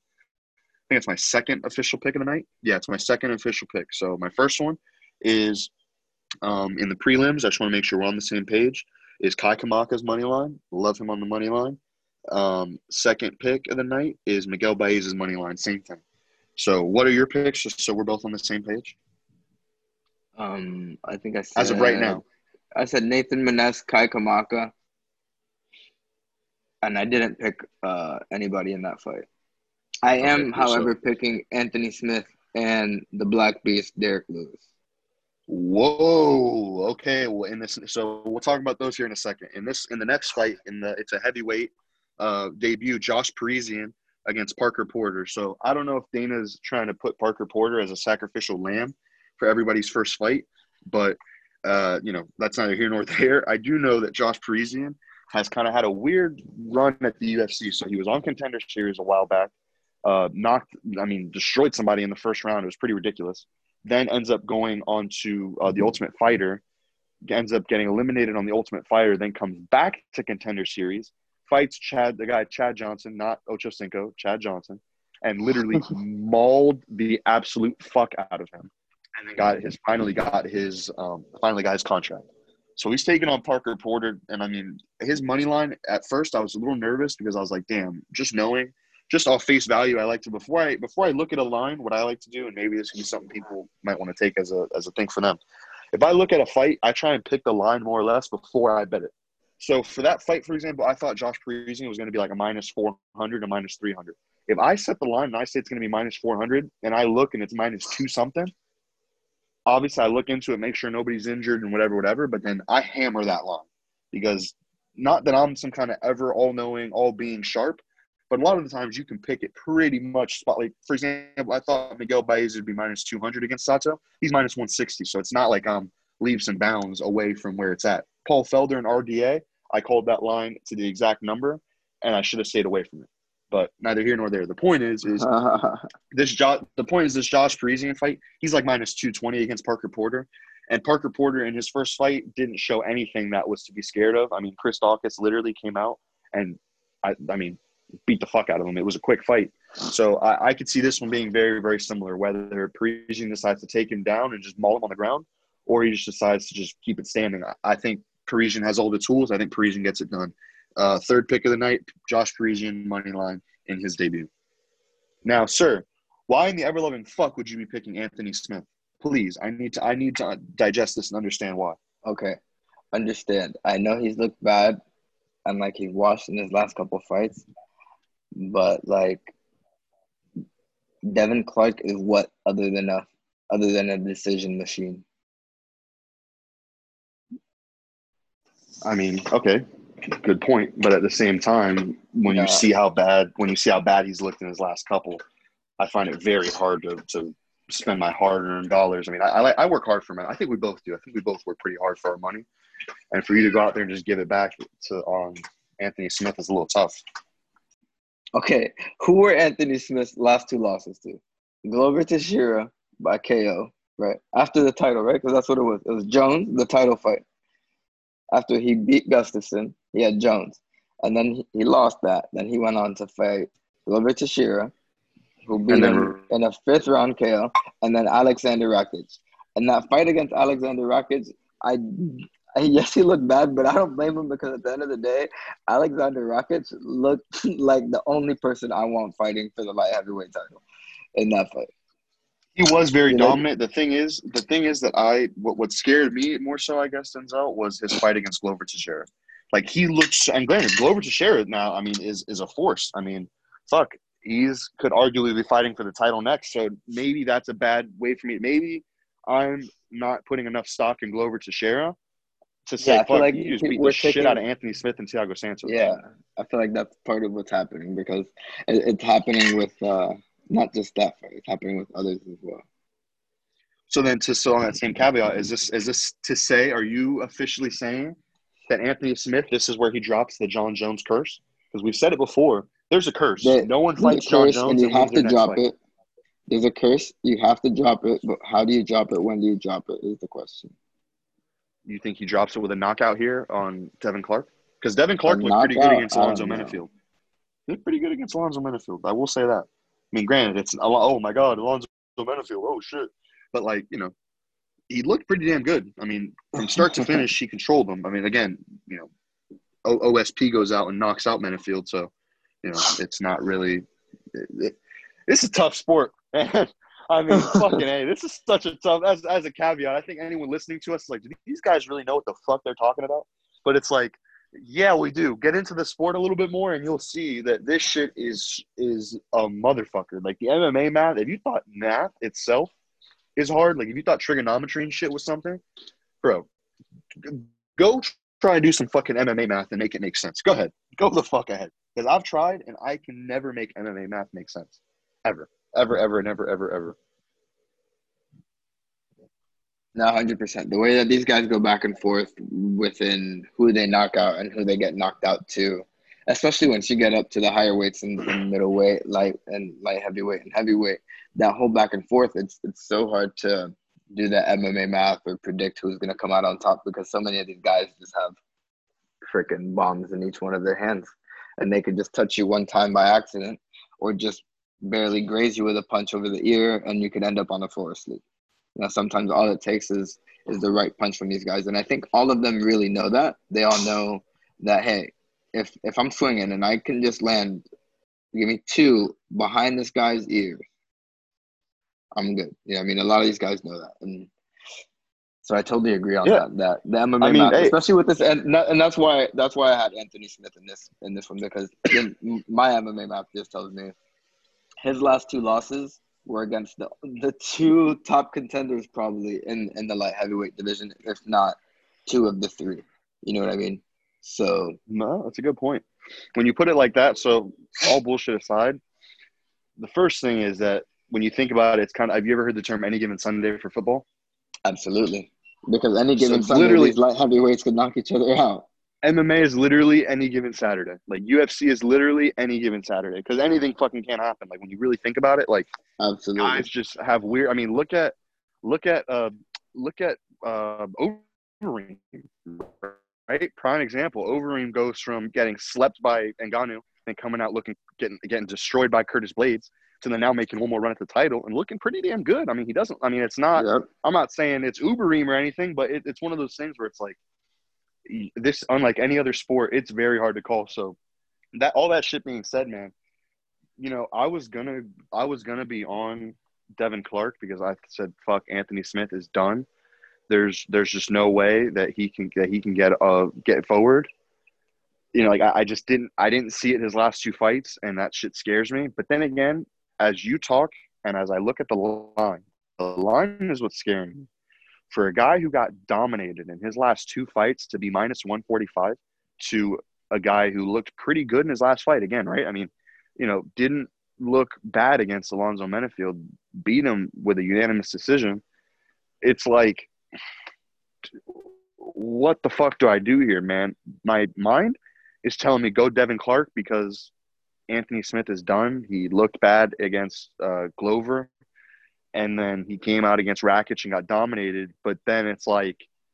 I think it's my second official pick of the night. Yeah, it's my second official pick. So my first one is in the prelims. I just want to make sure we're on the same page. Is Kai Kamaka's money line? Love him on the money line. Second pick of the night is Miguel Baez's money line. Same thing. So, what are your picks? Just so we're both on the same page. I think As of right now, I said Nathan Maness, Kai Kamaka, and I didn't pick anybody in that fight. I okay, am, cool. however, So, picking Anthony Smith and the Black Beast, Derek Lewis. whoa. Okay. Well, so we'll talk about those here in a second. In the next fight, it's a heavyweight debut. Josh Parisian against Parker Porter. So I don't know if Dana's trying to put Parker Porter as a sacrificial lamb for everybody's first fight, but that's neither here nor there. I do know that Josh Parisian has kind of had a weird run at the UFC. So he was on Contender Series a while back, destroyed somebody in the first round. It was pretty ridiculous. Then ends up going on to the Ultimate Fighter, ends up getting eliminated on the Ultimate Fighter, then comes back to Contender Series, fights the guy Chad Johnson, not Ocho Cinco, Chad Johnson, and literally mauled the absolute fuck out of him, and then finally got his contract. So he's taking on Parker Porter, and I mean his money line. At first, I was a little nervous because I was like, "Damn!" Just off face value, I like to before I look at a line, what I like to do, and maybe this can be something people might want to take as a thing for them. If I look at a fight, I try and pick the line more or less before I bet it. So for that fight, for example, I thought Josh Parisian was going to be like a minus 400 or minus 300. If I set the line and I say it's going to be minus 400, and I look and it's minus 2 something, obviously I look into it, make sure nobody's injured and whatever, but then I hammer that line because not that I'm some kind of ever all-knowing, all-being sharp, but a lot of the times you can pick it pretty much spot. Like, for example, I thought Miguel Baez would be minus 200 against Sato. He's minus 160, so it's not like I'm leaps and bounds away from where it's at. Paul Felder and RDA, I called that line to the exact number, and I should have stayed away from it. But neither here nor there. The point is this Josh Parisian fight, he's like minus 220 against Parker Porter. And Parker Porter in his first fight didn't show anything that was to be scared of. I mean, Chris Daukaus literally came out and, beat the fuck out of him. It was a quick fight. So I could see this one being very, very similar, whether Parisian decides to take him down and just maul him on the ground, or he just decides to just keep it standing. I think Parisian has all the tools. I think Parisian gets it done. Third pick of the night, Josh Parisian, money line in his debut. Now, sir, why in the ever-loving fuck would you be picking Anthony Smith? Please, I need to digest this and understand why. Okay, understand. I know he's looked bad and like he's washed in his last couple fights, but like Devin Clark is what other than a decision machine. I mean, okay, good point. But at the same time, Yeah. when you see how bad he's looked in his last couple, I find it very hard to spend my hard-earned dollars. I mean, I work hard for money. I think we both do. I think we both work pretty hard for our money. And for you to go out there and just give it back to Anthony Smith is a little tough. Okay, who were Anthony Smith's last two losses to? Glover Teixeira by KO, right? After the title, right? Because that's what it was. It was Jones, the title fight. After he beat Gustafson, he had Jones. And then he lost that. Then he went on to fight Glover Teixeira, who beat And him then in a fifth round KO, and then Alexander Rakic. And that fight against Alexander Rakic, yes, he looked bad, but I don't blame him because at the end of the day, Alexander Rakic looked like the only person I want fighting for the light heavyweight title in that fight. he was very You know, dominant. The thing is that what scared me more so, I guess, Denzel, was his fight against Glover Teixeira. Like he looks, and granted, Glover Teixeira now, I mean, is a force. I mean, fuck, he's could arguably be fighting for the title next. So maybe that's a bad way for me. Maybe I'm not putting enough stock in Glover Teixeira to yeah, say, I feel fuck, like he just beat the we're shit out of taking, Anthony Smith and Thiago Santos. yeah, I feel like that's part of what's happening because it's happening with not just that fight, it's happening with others as well. So on that same caveat, is this to say, are you officially saying that Anthony Smith, this is where he drops the John Jones curse? Because we've said it before. There's a curse. No one There's a fights John curse, and Jones you and wins have their to next drop fight. it. There's a curse. You have to drop it, but how do you drop it? When do you drop it? Is the question. You think he drops it with a knockout here on Devin Clark? Because Devin A Clark looked pretty good knockout? against I Alonzo don't know. Menifield. He looked pretty good against Alonzo Menifield. I will say that. I mean, granted, it's a lot. Oh my God, Alonzo Menifield. Oh shit. But like, he looked pretty damn good. I mean, from start to finish, he controlled them. I mean, again, OSP goes out and knocks out Menifield, so it's not really. This is a tough sport, man. I mean, fucking hey, this is such a tough. As a caveat, I think anyone listening to us is like, do these guys really know what the fuck they're talking about? But it's like, yeah, we do. Get into the sport a little bit more, and you'll see that this shit is a motherfucker. Like the MMA math. If you thought math itself is hard, like if you thought trigonometry and shit was something, bro, go try and do some fucking MMA math and make it make sense. Go ahead. Go the fuck ahead. Because I've tried and I can never make MMA math make sense. Ever. Ever, ever, never, ever, ever. No, 100%. The way that these guys go back and forth within who they knock out and who they get knocked out to, especially once you get up to the higher weights in middleweight, light heavyweight and heavyweight, that whole back and forth, it's so hard to do the MMA math or predict who's going to come out on top because so many of these guys just have freaking bombs in each one of their hands, and they could just touch you one time by accident, or just barely graze you with a punch over the ear, and you could end up on the floor asleep. Sometimes all it takes is the right punch from these guys, and I think all of them really know that. They all know that hey, if I'm swinging and I can just land, give me two behind this guy's ear, I'm good. I mean, a lot of these guys know that, and so I totally agree on Yeah. that. That the I MMA mean, math, hey, especially with this, and that's why I had Anthony Smith in this one because my MMA math just tells me his last two losses were against the two top contenders probably in the light heavyweight division, if not two of the three. You know what I mean? So no, that's a good point. When you put it like that, so all bullshit aside, the first thing is that when you think about it, it's kind of, have you ever heard the term any given Sunday for football? absolutely, because any So given Sunday, literally, these light heavyweights could knock each other out. MMA is literally any given Saturday. Like UFC is literally any given Saturday because anything fucking can't happen. Like when you really think about it, like guys Absolutely. just have weird. I mean, look at Overeem, right? Prime example. Overeem goes from getting slept by Ngannou and coming out getting destroyed by Curtis Blades to then now making one more run at the title and looking pretty damn good. I mean, he doesn't. I mean, it's not. Yep. I'm not saying it's Ubereem or anything, but it's one of those things where it's like this. Unlike any other sport, it's very hard to call. So that all that shit being said, man, I was gonna be on Devin Clark because I said fuck Anthony Smith is done. There's just no way that he can get forward. Like I just didn't see it his last two fights, and that shit scares me. But then again, as you talk and as I look at the line is what's scaring me. for a guy who got dominated in his last two fights to be minus 145 to a guy who looked pretty good in his last fight again, right? I mean, didn't look bad against Alonzo Menifield, beat him with a unanimous decision. It's like, what the fuck do I do here, man? My mind is telling me go Devin Clark because Anthony Smith is done. He looked bad against Glover, and then he came out against Rakic and got dominated. But then it's like,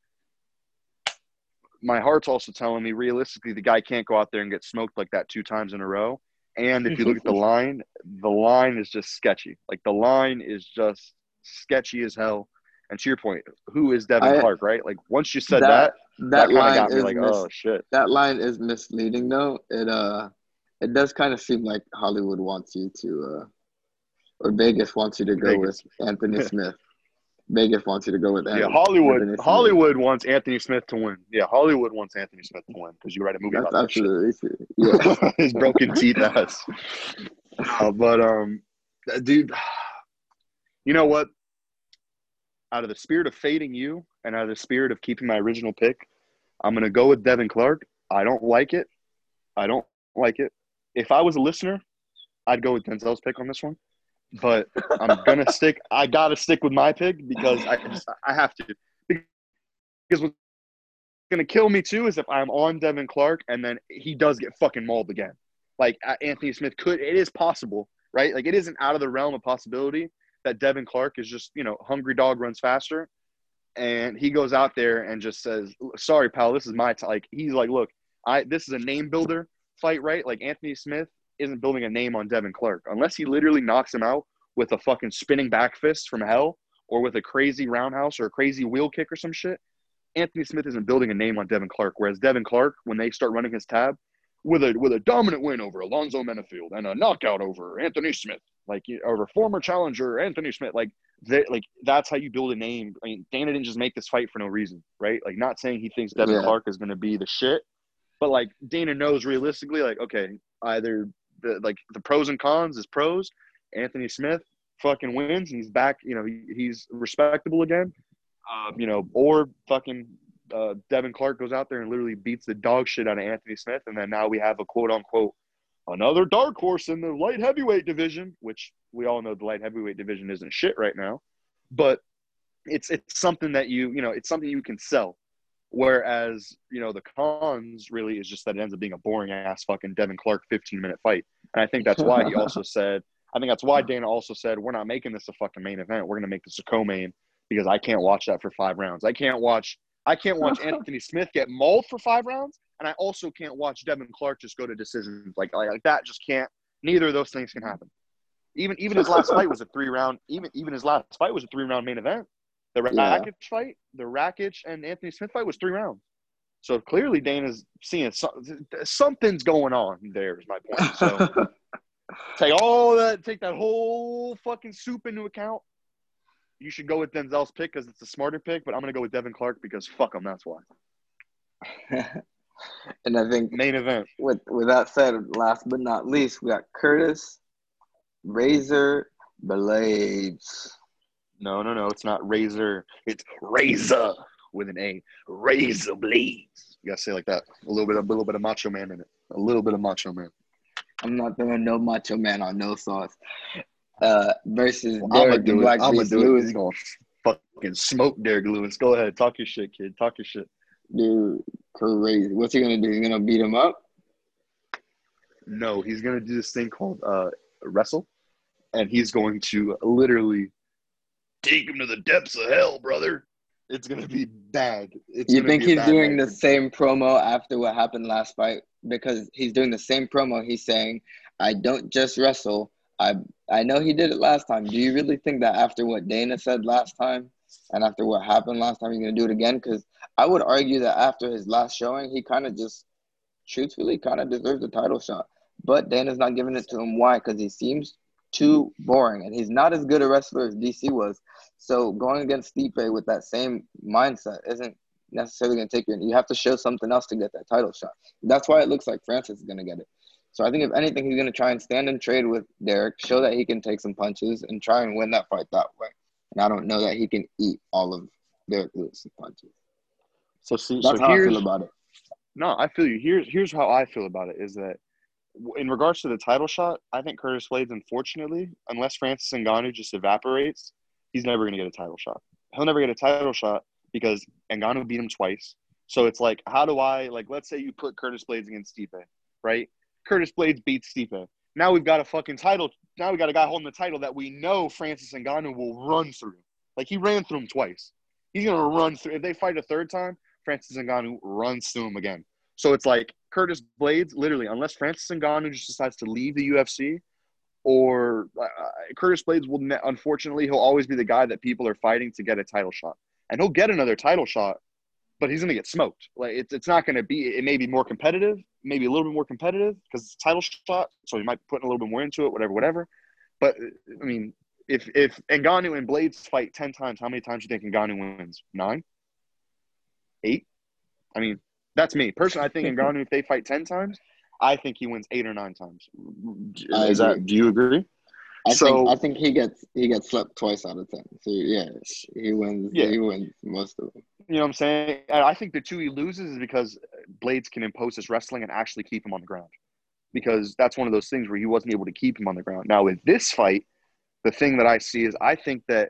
my heart's also telling me realistically the guy can't go out there and get smoked like that 2 times in a row. And if you look at the line is just sketchy. Like, the line is just sketchy as hell. And to your point, who is Devin Clark, right? Like, once you said that kind of got me like, oh, shit. That line is misleading, though. It does kind of seem like Hollywood wants you to or Vegas wants you to go with Anthony Smith. Vegas wants you to go with Anthony Smith. Hollywood wants Anthony Smith to win. Yeah, Hollywood wants Anthony Smith to win because you write a movie about that shit. That's absolutely true. Yeah. His broken teeth ass. Dude, you know what? Out of the spirit of fading you and out of the spirit of keeping my original pick, I'm going to go with Devin Clark. I don't like it. If I was a listener, I'd go with Denzel's pick on this one. But I'm going to stick – I got to stick with my pick because I have to. Because what's going to kill me too is if I'm on Devin Clark and then he does get fucking mauled again. Like, Anthony Smith could – it is possible, right? Like, it isn't out of the realm of possibility that Devin Clark is just, hungry dog runs faster. And he goes out there and just says, sorry, pal, this is my time. Like, he's like, look, this is a name builder fight, right? Like, Anthony Smith isn't building a name on Devin Clark. Unless he literally knocks him out with a fucking spinning back fist from hell or with a crazy roundhouse or a crazy wheel kick or some shit, Anthony Smith isn't building a name on Devin Clark. Whereas Devin Clark, when they start running his tab, with a dominant win over Alonzo Menifield and a knockout over Anthony Smith, like, over former challenger Anthony Smith, that's how you build a name. I mean, Dana didn't just make this fight for no reason, right? Like, not saying he thinks Devin Clark is going to be the shit, but like, Dana knows realistically, like, okay, either the pros and cons is pros. Anthony Smith fucking wins and he's back, he's respectable again, or fucking Devin Clark goes out there and literally beats the dog shit out of Anthony Smith, and then now we have a quote-unquote another dark horse in the light heavyweight division, which we all know the light heavyweight division isn't shit right now, but it's something that it's something you can sell. Whereas, the cons really is just that it ends up being a boring-ass fucking Devin Clark 15-minute fight. And I think that's why Dana also said, we're not making this a fucking main event. We're going to make this a co-main because I can't watch that for 5 rounds. I can't watch Anthony Smith get mauled for 5 rounds, and I also can't watch Devin Clark just go to decisions. Like that just can't. Neither of those things can happen. Even his last fight was a 3-round. Even his last fight was a 3-round main event. The Rakic and Anthony Smith fight was 3 rounds. So clearly Dana's seeing something's going on there is my point. So take that whole fucking soup into account. You should go with Denzel's pick because it's a smarter pick, but I'm going to go with Devin Clark because fuck him, that's why. And I think main event. With that said, last but not least, we got Curtis Razor Blaydes. No, it's not Razor. It's Razor with an A. Razor Blaydes. You gotta say it like that. A little bit of Macho Man in it. A little bit of Macho Man. I'm not throwing no Macho Man on no sauce. Versus Derek the Black Beast Lewis. He's gonna fucking smoke Derek Lewis. Go ahead, talk your shit, kid. Talk your shit. Dude, crazy. What's he gonna do? He's gonna beat him up? No, he's gonna do this thing called wrestle, and he's going to literally take him to the depths of hell, brother. It's gonna be bad. You think he's doing the same promo after what happened last fight? Because he's doing the same promo. He's saying, "I don't just wrestle. I know he did it last time." Do you really think that after what Dana said last time and after what happened last time, he's going to do it again? Because I would argue that after his last showing, he kind of just truthfully kind of deserves a title shot. But Dana's not giving it to him. Why? Because he seems too boring, and he's not as good a wrestler as DC was. So going against Stipe with that same mindset isn't necessarily going to take you. You have to show something else to get that title shot. That's why it looks like Francis is going to get it. So I think if anything, he's going to try and stand and trade with Derek, show that he can take some punches, and try and win that fight that way. And I don't know that he can eat all of Derek Lewis in punches. So see, so That's how I feel here's about it. no, I feel you. Here's how I feel about it is that in regards to the title shot, I think Curtis Blades, unfortunately, unless Francis Ngannou just evaporates, he's never going to get a title shot. He'll never get a title shot because Ngannou beat him twice. So it's like, how do I, like, let's say you put Curtis Blades against Stipe, right? Curtis Blades beats Stipe. Now we've got a fucking title. Now we got a guy holding the title that we know Francis Ngannou will run through. Like, he ran through him twice. He's going to run through. If they fight a third time, Francis Ngannou runs through him again. So it's like Curtis Blades, literally, unless Francis Ngannou just decides to leave the UFC, or Curtis Blades will, unfortunately, he'll always be the guy that people are fighting to get a title shot. And he'll get another title shot, but he's going to get smoked. Like it's not going to be. It may be more competitive, maybe a little bit more competitive because it's a title shot, so he might put a little bit more into it, whatever. But I mean, if Ngannou and Blades fight 10 times, how many times do you think Ngannou wins? 9, 8? I mean, that's me personally. I think Ngannou, if they fight 10 times, I think he wins 8 or 9 times. I agree. Do you agree? I think he gets slept twice out of 10. So yeah, he wins. Yeah. He wins most of them. You know what I'm saying? And I think the 2 he loses is because Blades can impose his wrestling and actually keep him on the ground. Because that's one of those things where he wasn't able to keep him on the ground. Now, with this fight, the thing that I see is I think that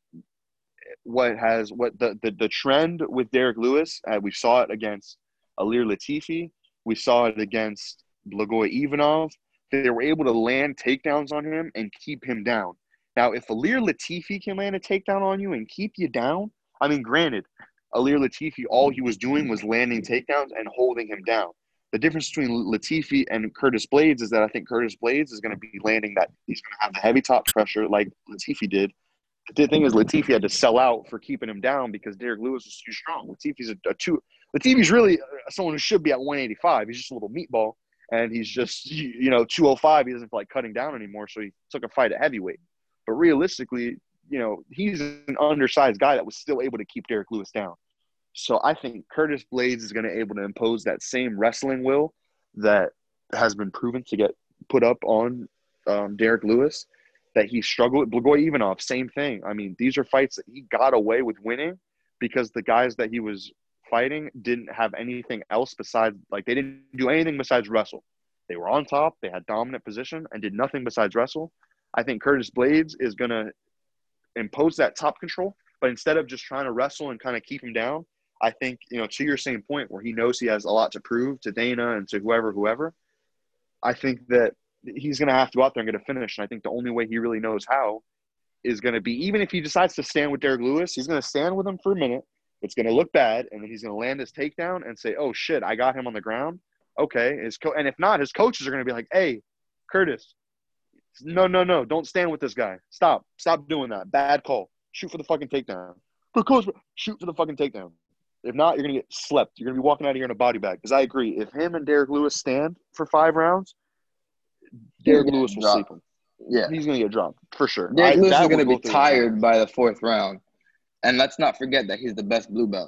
the trend with Derek Lewis, we saw it against Ilir Latifi, we saw it against Blagoy Ivanov. They were able to land takedowns on him and keep him down. Now, if Ilir Latifi can land a takedown on you and keep you down, I mean, granted, Ilir Latifi, all he was doing was landing takedowns and holding him down. The difference between Latifi and Curtis Blades is that I think Curtis Blades is going to be landing that. He's going to have the heavy top pressure like Latifi did. The thing is, Latifi had to sell out for keeping him down because Derek Lewis was too strong. Latifi's really someone who should be at 185. He's just a little meatball, and he's just 205. He doesn't feel like cutting down anymore, so he took a fight at heavyweight. But realistically, he's an undersized guy that was still able to keep Derek Lewis down. So I think Curtis Blades is going to be able to impose that same wrestling will that has been proven to get put up on Derek Lewis that he struggled with. Blagoy Ivanov, same thing. I mean, these are fights that he got away with winning because the guys that he was fighting didn't have anything else besides, like, they didn't do anything besides wrestle. They were on top, they had dominant position, and did nothing besides wrestle. I think Curtis Blades is going to impose that top control, but instead of just trying to wrestle and kind of keep him down, I think, to your same point where he knows he has a lot to prove to Dana and to whoever, I think that he's going to have to go out there and get a finish. And I think the only way he really knows how is going to be, even if he decides to stand with Derek Lewis, he's going to stand with him for a minute. It's going to look bad. And then he's going to land his takedown and say, oh shit, I got him on the ground. Okay. And if not, his coaches are going to be like, hey, Curtis, no. Don't stand with this guy. Stop doing that. Bad call. Shoot for the fucking takedown. But coach, shoot for the fucking takedown. If not, you're going to get slept. You're going to be walking out of here in a body bag. Because I agree. If him and Derek Lewis stand for 5 rounds, Derek Lewis will sleep him. Yeah. He's going to get dropped, for sure. Derek Lewis is going to be tired by the 4th round. And let's not forget that he's the best blue belt.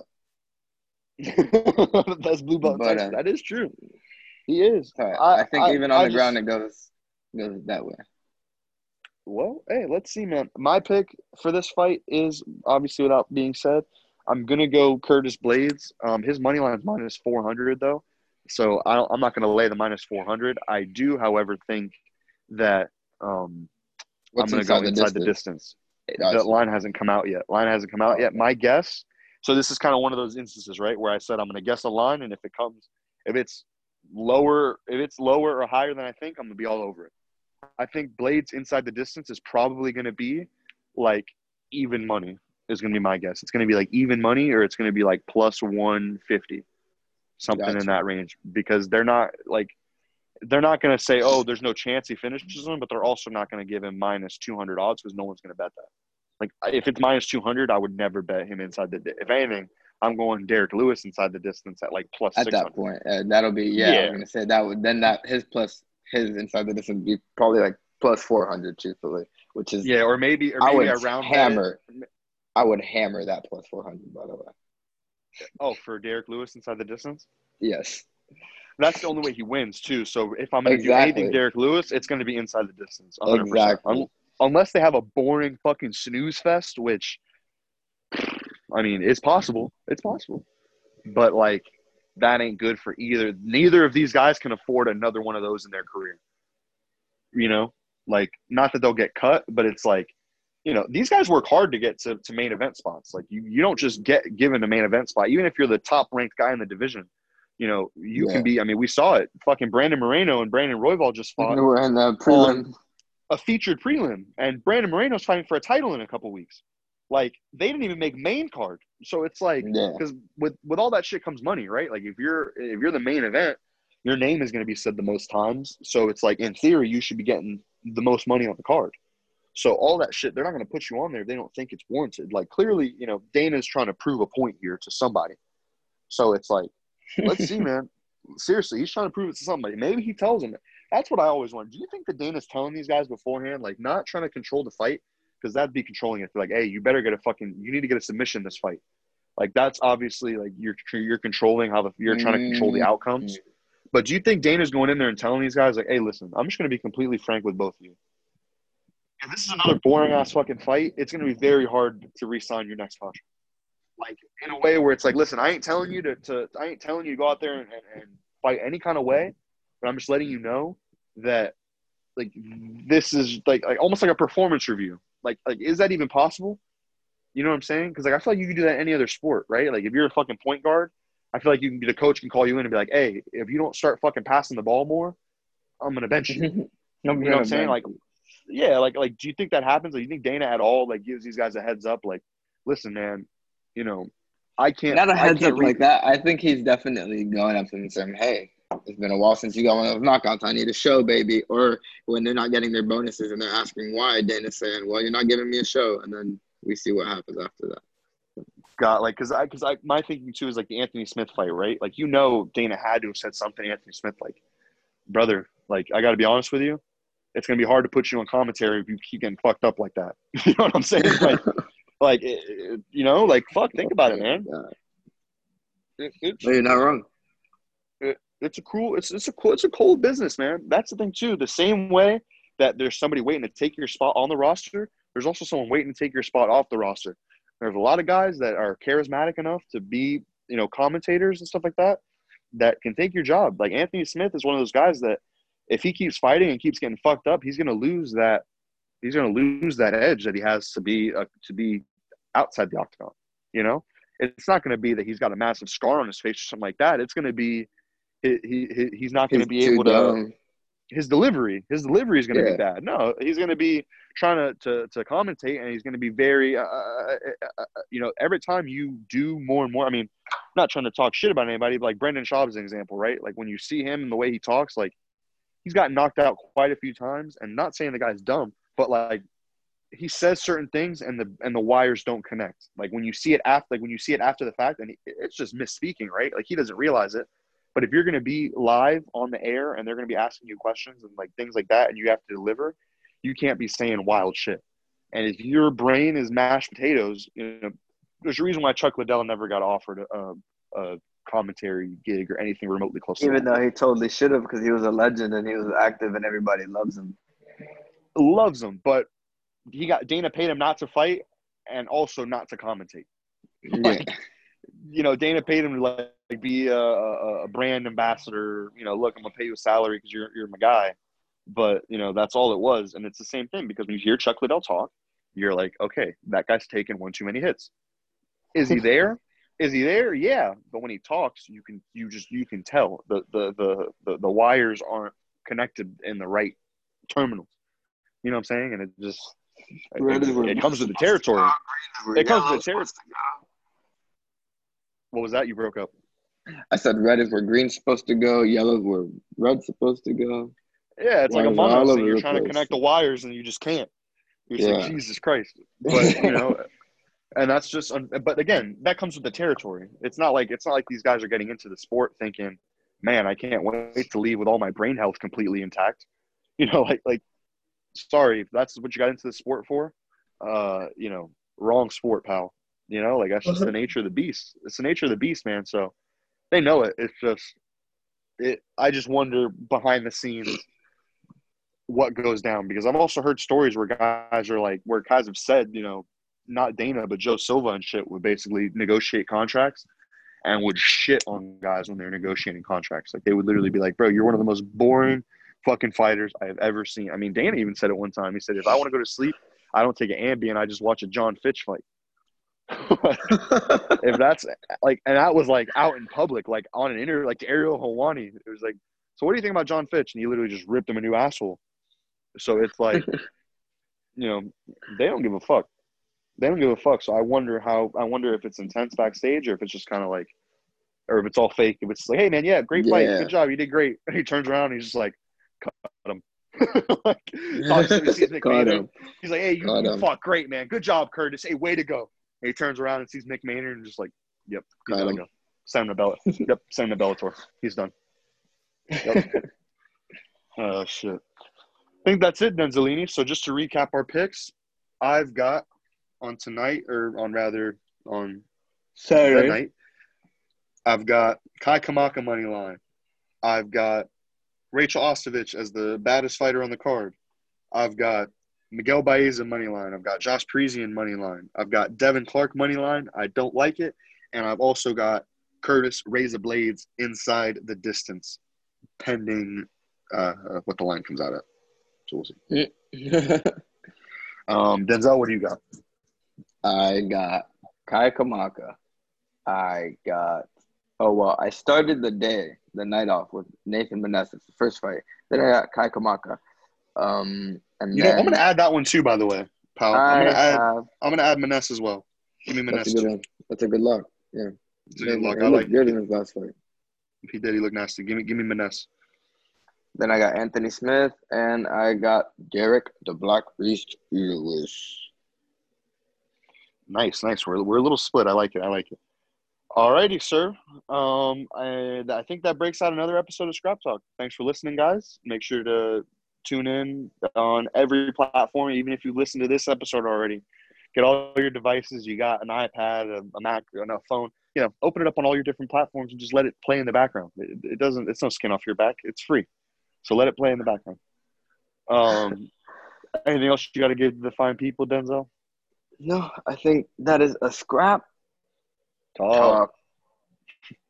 The best blue belt. But, that is true. He is. I think even on the ground it goes that way. Well, hey, let's see, man. My pick for this fight is, obviously without being said, I'm going to go Curtis Blades. His money line is minus 400, though. So I'm not going to lay the minus 400. I do, however, think that I'm going to go inside the distance. The line hasn't come out yet. My guess, so this is kind of one of those instances, right, where I said I'm going to guess a line, and if it's lower or higher than I think, I'm going to be all over it. I think Blades inside the distance is probably going to be like even money. Is going to be my guess. It's going to be like even money, or it's going to be like plus 150, something in that range, because they're not going to say, oh, there's no chance he finishes him, but they're also not going to give him minus 200 odds because no one's going to bet that. Like, if it's minus 200, I would never bet him inside if anything, I'm going Derek Lewis inside the distance at like plus 600. At that point, that'll be, I was going to say that would, then that his inside the distance would be probably like plus 400, truthfully, which is, or maybe around hammer. I would hammer that plus 400, by the way. Oh, for Derek Lewis inside the distance? Yes. That's the only way he wins, too. So if I'm going to do anything Derek Lewis, it's going to be inside the distance. 100%. Exactly. Unless they have a boring fucking snooze fest, which I mean, it's possible. It's possible. But, like, that ain't good for either. Neither of these guys can afford another one of those in their career. You know? Like, not that they'll get cut, but it's like, you know, these guys work hard to get to main event spots. Like, you don't just get given a main event spot. Even if you're the top-ranked guy in the division, you know, you can Yeah. be – I mean, we saw it. Fucking Brandon Moreno and Brandon Royval just fought We're in the on prelim. a featured prelim, and Brandon Moreno's fighting for a title in a couple weeks. Like, they didn't even make main card. So it's like, Yeah. because with all that shit comes money, right? Like, if you're the main event, your name is going to be said the most times. So it's like, in theory, you should be getting the most money on the card. So all that shit, they're not going to put you on there if they don't think it's warranted. Like, clearly, you know, Dana's trying to prove a point here to somebody. So it's like, let's see, man. Seriously, he's trying to prove it to somebody. Maybe he tells them. That's what I always want. Do you think that Dana's telling these guys beforehand, like, not trying to control the fight? Because that'd be controlling it. Like, hey, you better get you need to get a submission this fight. Like, that's obviously, like, you're controlling you're trying to control the outcomes. But do you think Dana's going in there and telling these guys, like, hey, listen, I'm just going to be completely frank with both of you. If this is another boring-ass fucking fight, it's going to be very hard to re-sign your next contract. Like, in a way where it's like, listen, I ain't telling you to go out there and fight any kind of way, but I'm just letting you know that, like, this is like almost like a performance review. Like, is that even possible? You know what I'm saying? Because, like, I feel like you can do that in any other sport, right? Like, if you're a fucking point guard, I feel like the coach can call you in and be like, hey, if you don't start fucking passing the ball more, I'm gonna bench you. You know what I'm saying? Like, yeah, like, do you think that happens? Like, you think Dana at all, like, gives these guys a heads up? Like, listen, man, you know, Not a heads up read. like that. I think he's definitely going up to them and saying, hey, it's been a while since you got one of those knockouts. I need a show, baby. Or when they're not getting their bonuses and they're asking why, Dana's saying, well, you're not giving me a show. And then we see what happens after that. Got, like, because my thinking too is like the Anthony Smith fight, right? Like, you know, Dana had to have said something to Anthony Smith, like, brother, like, I got to be honest with you, it's gonna be hard to put you on commentary if you keep getting fucked up like that. You know what I'm saying? Like, you know, like, fuck, think about it, man. No, you're not wrong. It's a cold business, man. That's the thing too. The same way that there's somebody waiting to take your spot on the roster, there's also someone waiting to take your spot off the roster. There's a lot of guys that are charismatic enough to be, you know, commentators and stuff like that can take your job. Like, Anthony Smith is one of those guys that if he keeps fighting and keeps getting fucked up, he's going to lose that edge that he has to be outside the octagon. You know, it's not going to be that he's got a massive scar on his face or something like that. It's going to be he's not going to be able to. His delivery is going to be bad. No, he's going to be trying to commentate, and he's going to be very, you know, every time you do more and more. I mean, I'm not trying to talk shit about anybody, but like Brendan Schaub is an example, right? Like, when you see him and the way he talks, like, he's gotten knocked out quite a few times, and not saying the guy's dumb, but like, he says certain things and the wires don't connect. Like, when you see it after the fact, and it's just misspeaking, right? Like, he doesn't realize it. But if you're going to be live on the air and they're going to be asking you questions and like things like that, and you have to deliver, you can't be saying wild shit. And if your brain is mashed potatoes, you know, there's a reason why Chuck Liddell never got offered a commentary gig or anything remotely close to that. Even though he totally should have, because he was a legend and he was active and everybody loves him. Loves him, but Dana paid him not to fight and also not to commentate. Like, you know, Dana paid him to like be a brand ambassador. You know, look, I'm gonna pay you a salary because you're my guy. But, you know, that's all it was. And it's the same thing, because when you hear Chuck Liddell talk, you're like, okay, that guy's taken one too many hits. Is he there? Is he there? Yeah. But when he talks, you can tell the wires aren't connected in the right terminals. You know what I'm saying? And it comes with the territory. It comes with the territory. What was that? You broke up. I said red is where green's supposed to go, yellow is where red's supposed to go. Yeah, it's like Among Us, and you're trying to connect the wires, and you just can't. You're like, Jesus Christ. But, you know, and that's just – but, again, that comes with the territory. It's not like these guys are getting into the sport thinking, man, I can't wait to leave with all my brain health completely intact. You know, like sorry, if that's what you got into the sport for, you know, wrong sport, pal. You know, like, that's just the nature of the beast. It's the nature of the beast, man. So they know it. It's just I just wonder behind the scenes what goes down, because I've also heard stories where guys have said, you know, not Dana, but Joe Silva and shit would basically negotiate contracts and would shit on guys when they're negotiating contracts. Like they would literally be like, "Bro, you're one of the most boring fucking fighters I have ever seen." I mean, Dana even said it one time. He said, "If I want to go to sleep, I don't take an Ambien. I just watch a John Fitch fight." If that's like, and that was like out in public, like on an interview, like to Ariel Helwani. It was like, "So what do you think about John Fitch?" And he literally just ripped him a new asshole. So it's like, they don't give a fuck. They don't give a fuck. So I wonder if it's intense backstage or if it's just kind of like, or if it's all fake. If it's like, "Hey man, yeah, great fight, Yeah. good job, you did great." And he turns around and he's just like, "Cut him." Like, obviously, he sees Nick Caught Maynard. him. He's like, "Hey, Caught you him. fought great, man. Good job, Curtis. Hey, way to go." And he turns around and sees Nick Maynard and just like, "Yep, he's Caught gotta him. go. Send him to Bellator. Yep, send him to Bellator. He's done." Yep. Oh shit. I think that's it, Denzellini. So just to recap our picks, I've got on tonight, or on rather on the Saturday. night, I've got Kai Kamaka money line. I've got Rachel Ostovich as the baddest fighter on the card. I've got Miguel Baeza money line. I've got Josh Parisian money line. I've got Devin Clark money line. I don't like it. And I've also got Curtis Razor Blades inside the distance, pending what the line comes out at. So we'll see. Denzel, what do you got? I got Kai Kamaka. I started the night off with Nathan Meneses, the first fight. Then I got Kai Kamaka. And I'm then gonna add that one too, by the way, pal. I'm gonna add Maness as well. Give me that's a Maness good too. one. That's a good lock. Yeah. It's a good lock. He I like looked good it. in his last fight. If he did, he looked nasty. Give me Maness. Then I got Anthony Smith, and I got Derek the Black Beast Lewis. Nice. We're a little split. I like it. Alrighty, sir. I think that breaks out another episode of Scrap Talk. Thanks for listening, guys. Make sure to tune in on every platform, even if you listen to this episode already. Get all your devices. You got an iPad, a Mac, and a phone. Open it up on all your different platforms and just let it play in the background. It's no skin off your back. It's free. So let it play in the background. Anything else you got to give the fine people, Denzel? No, I think that is a Scrap Talk.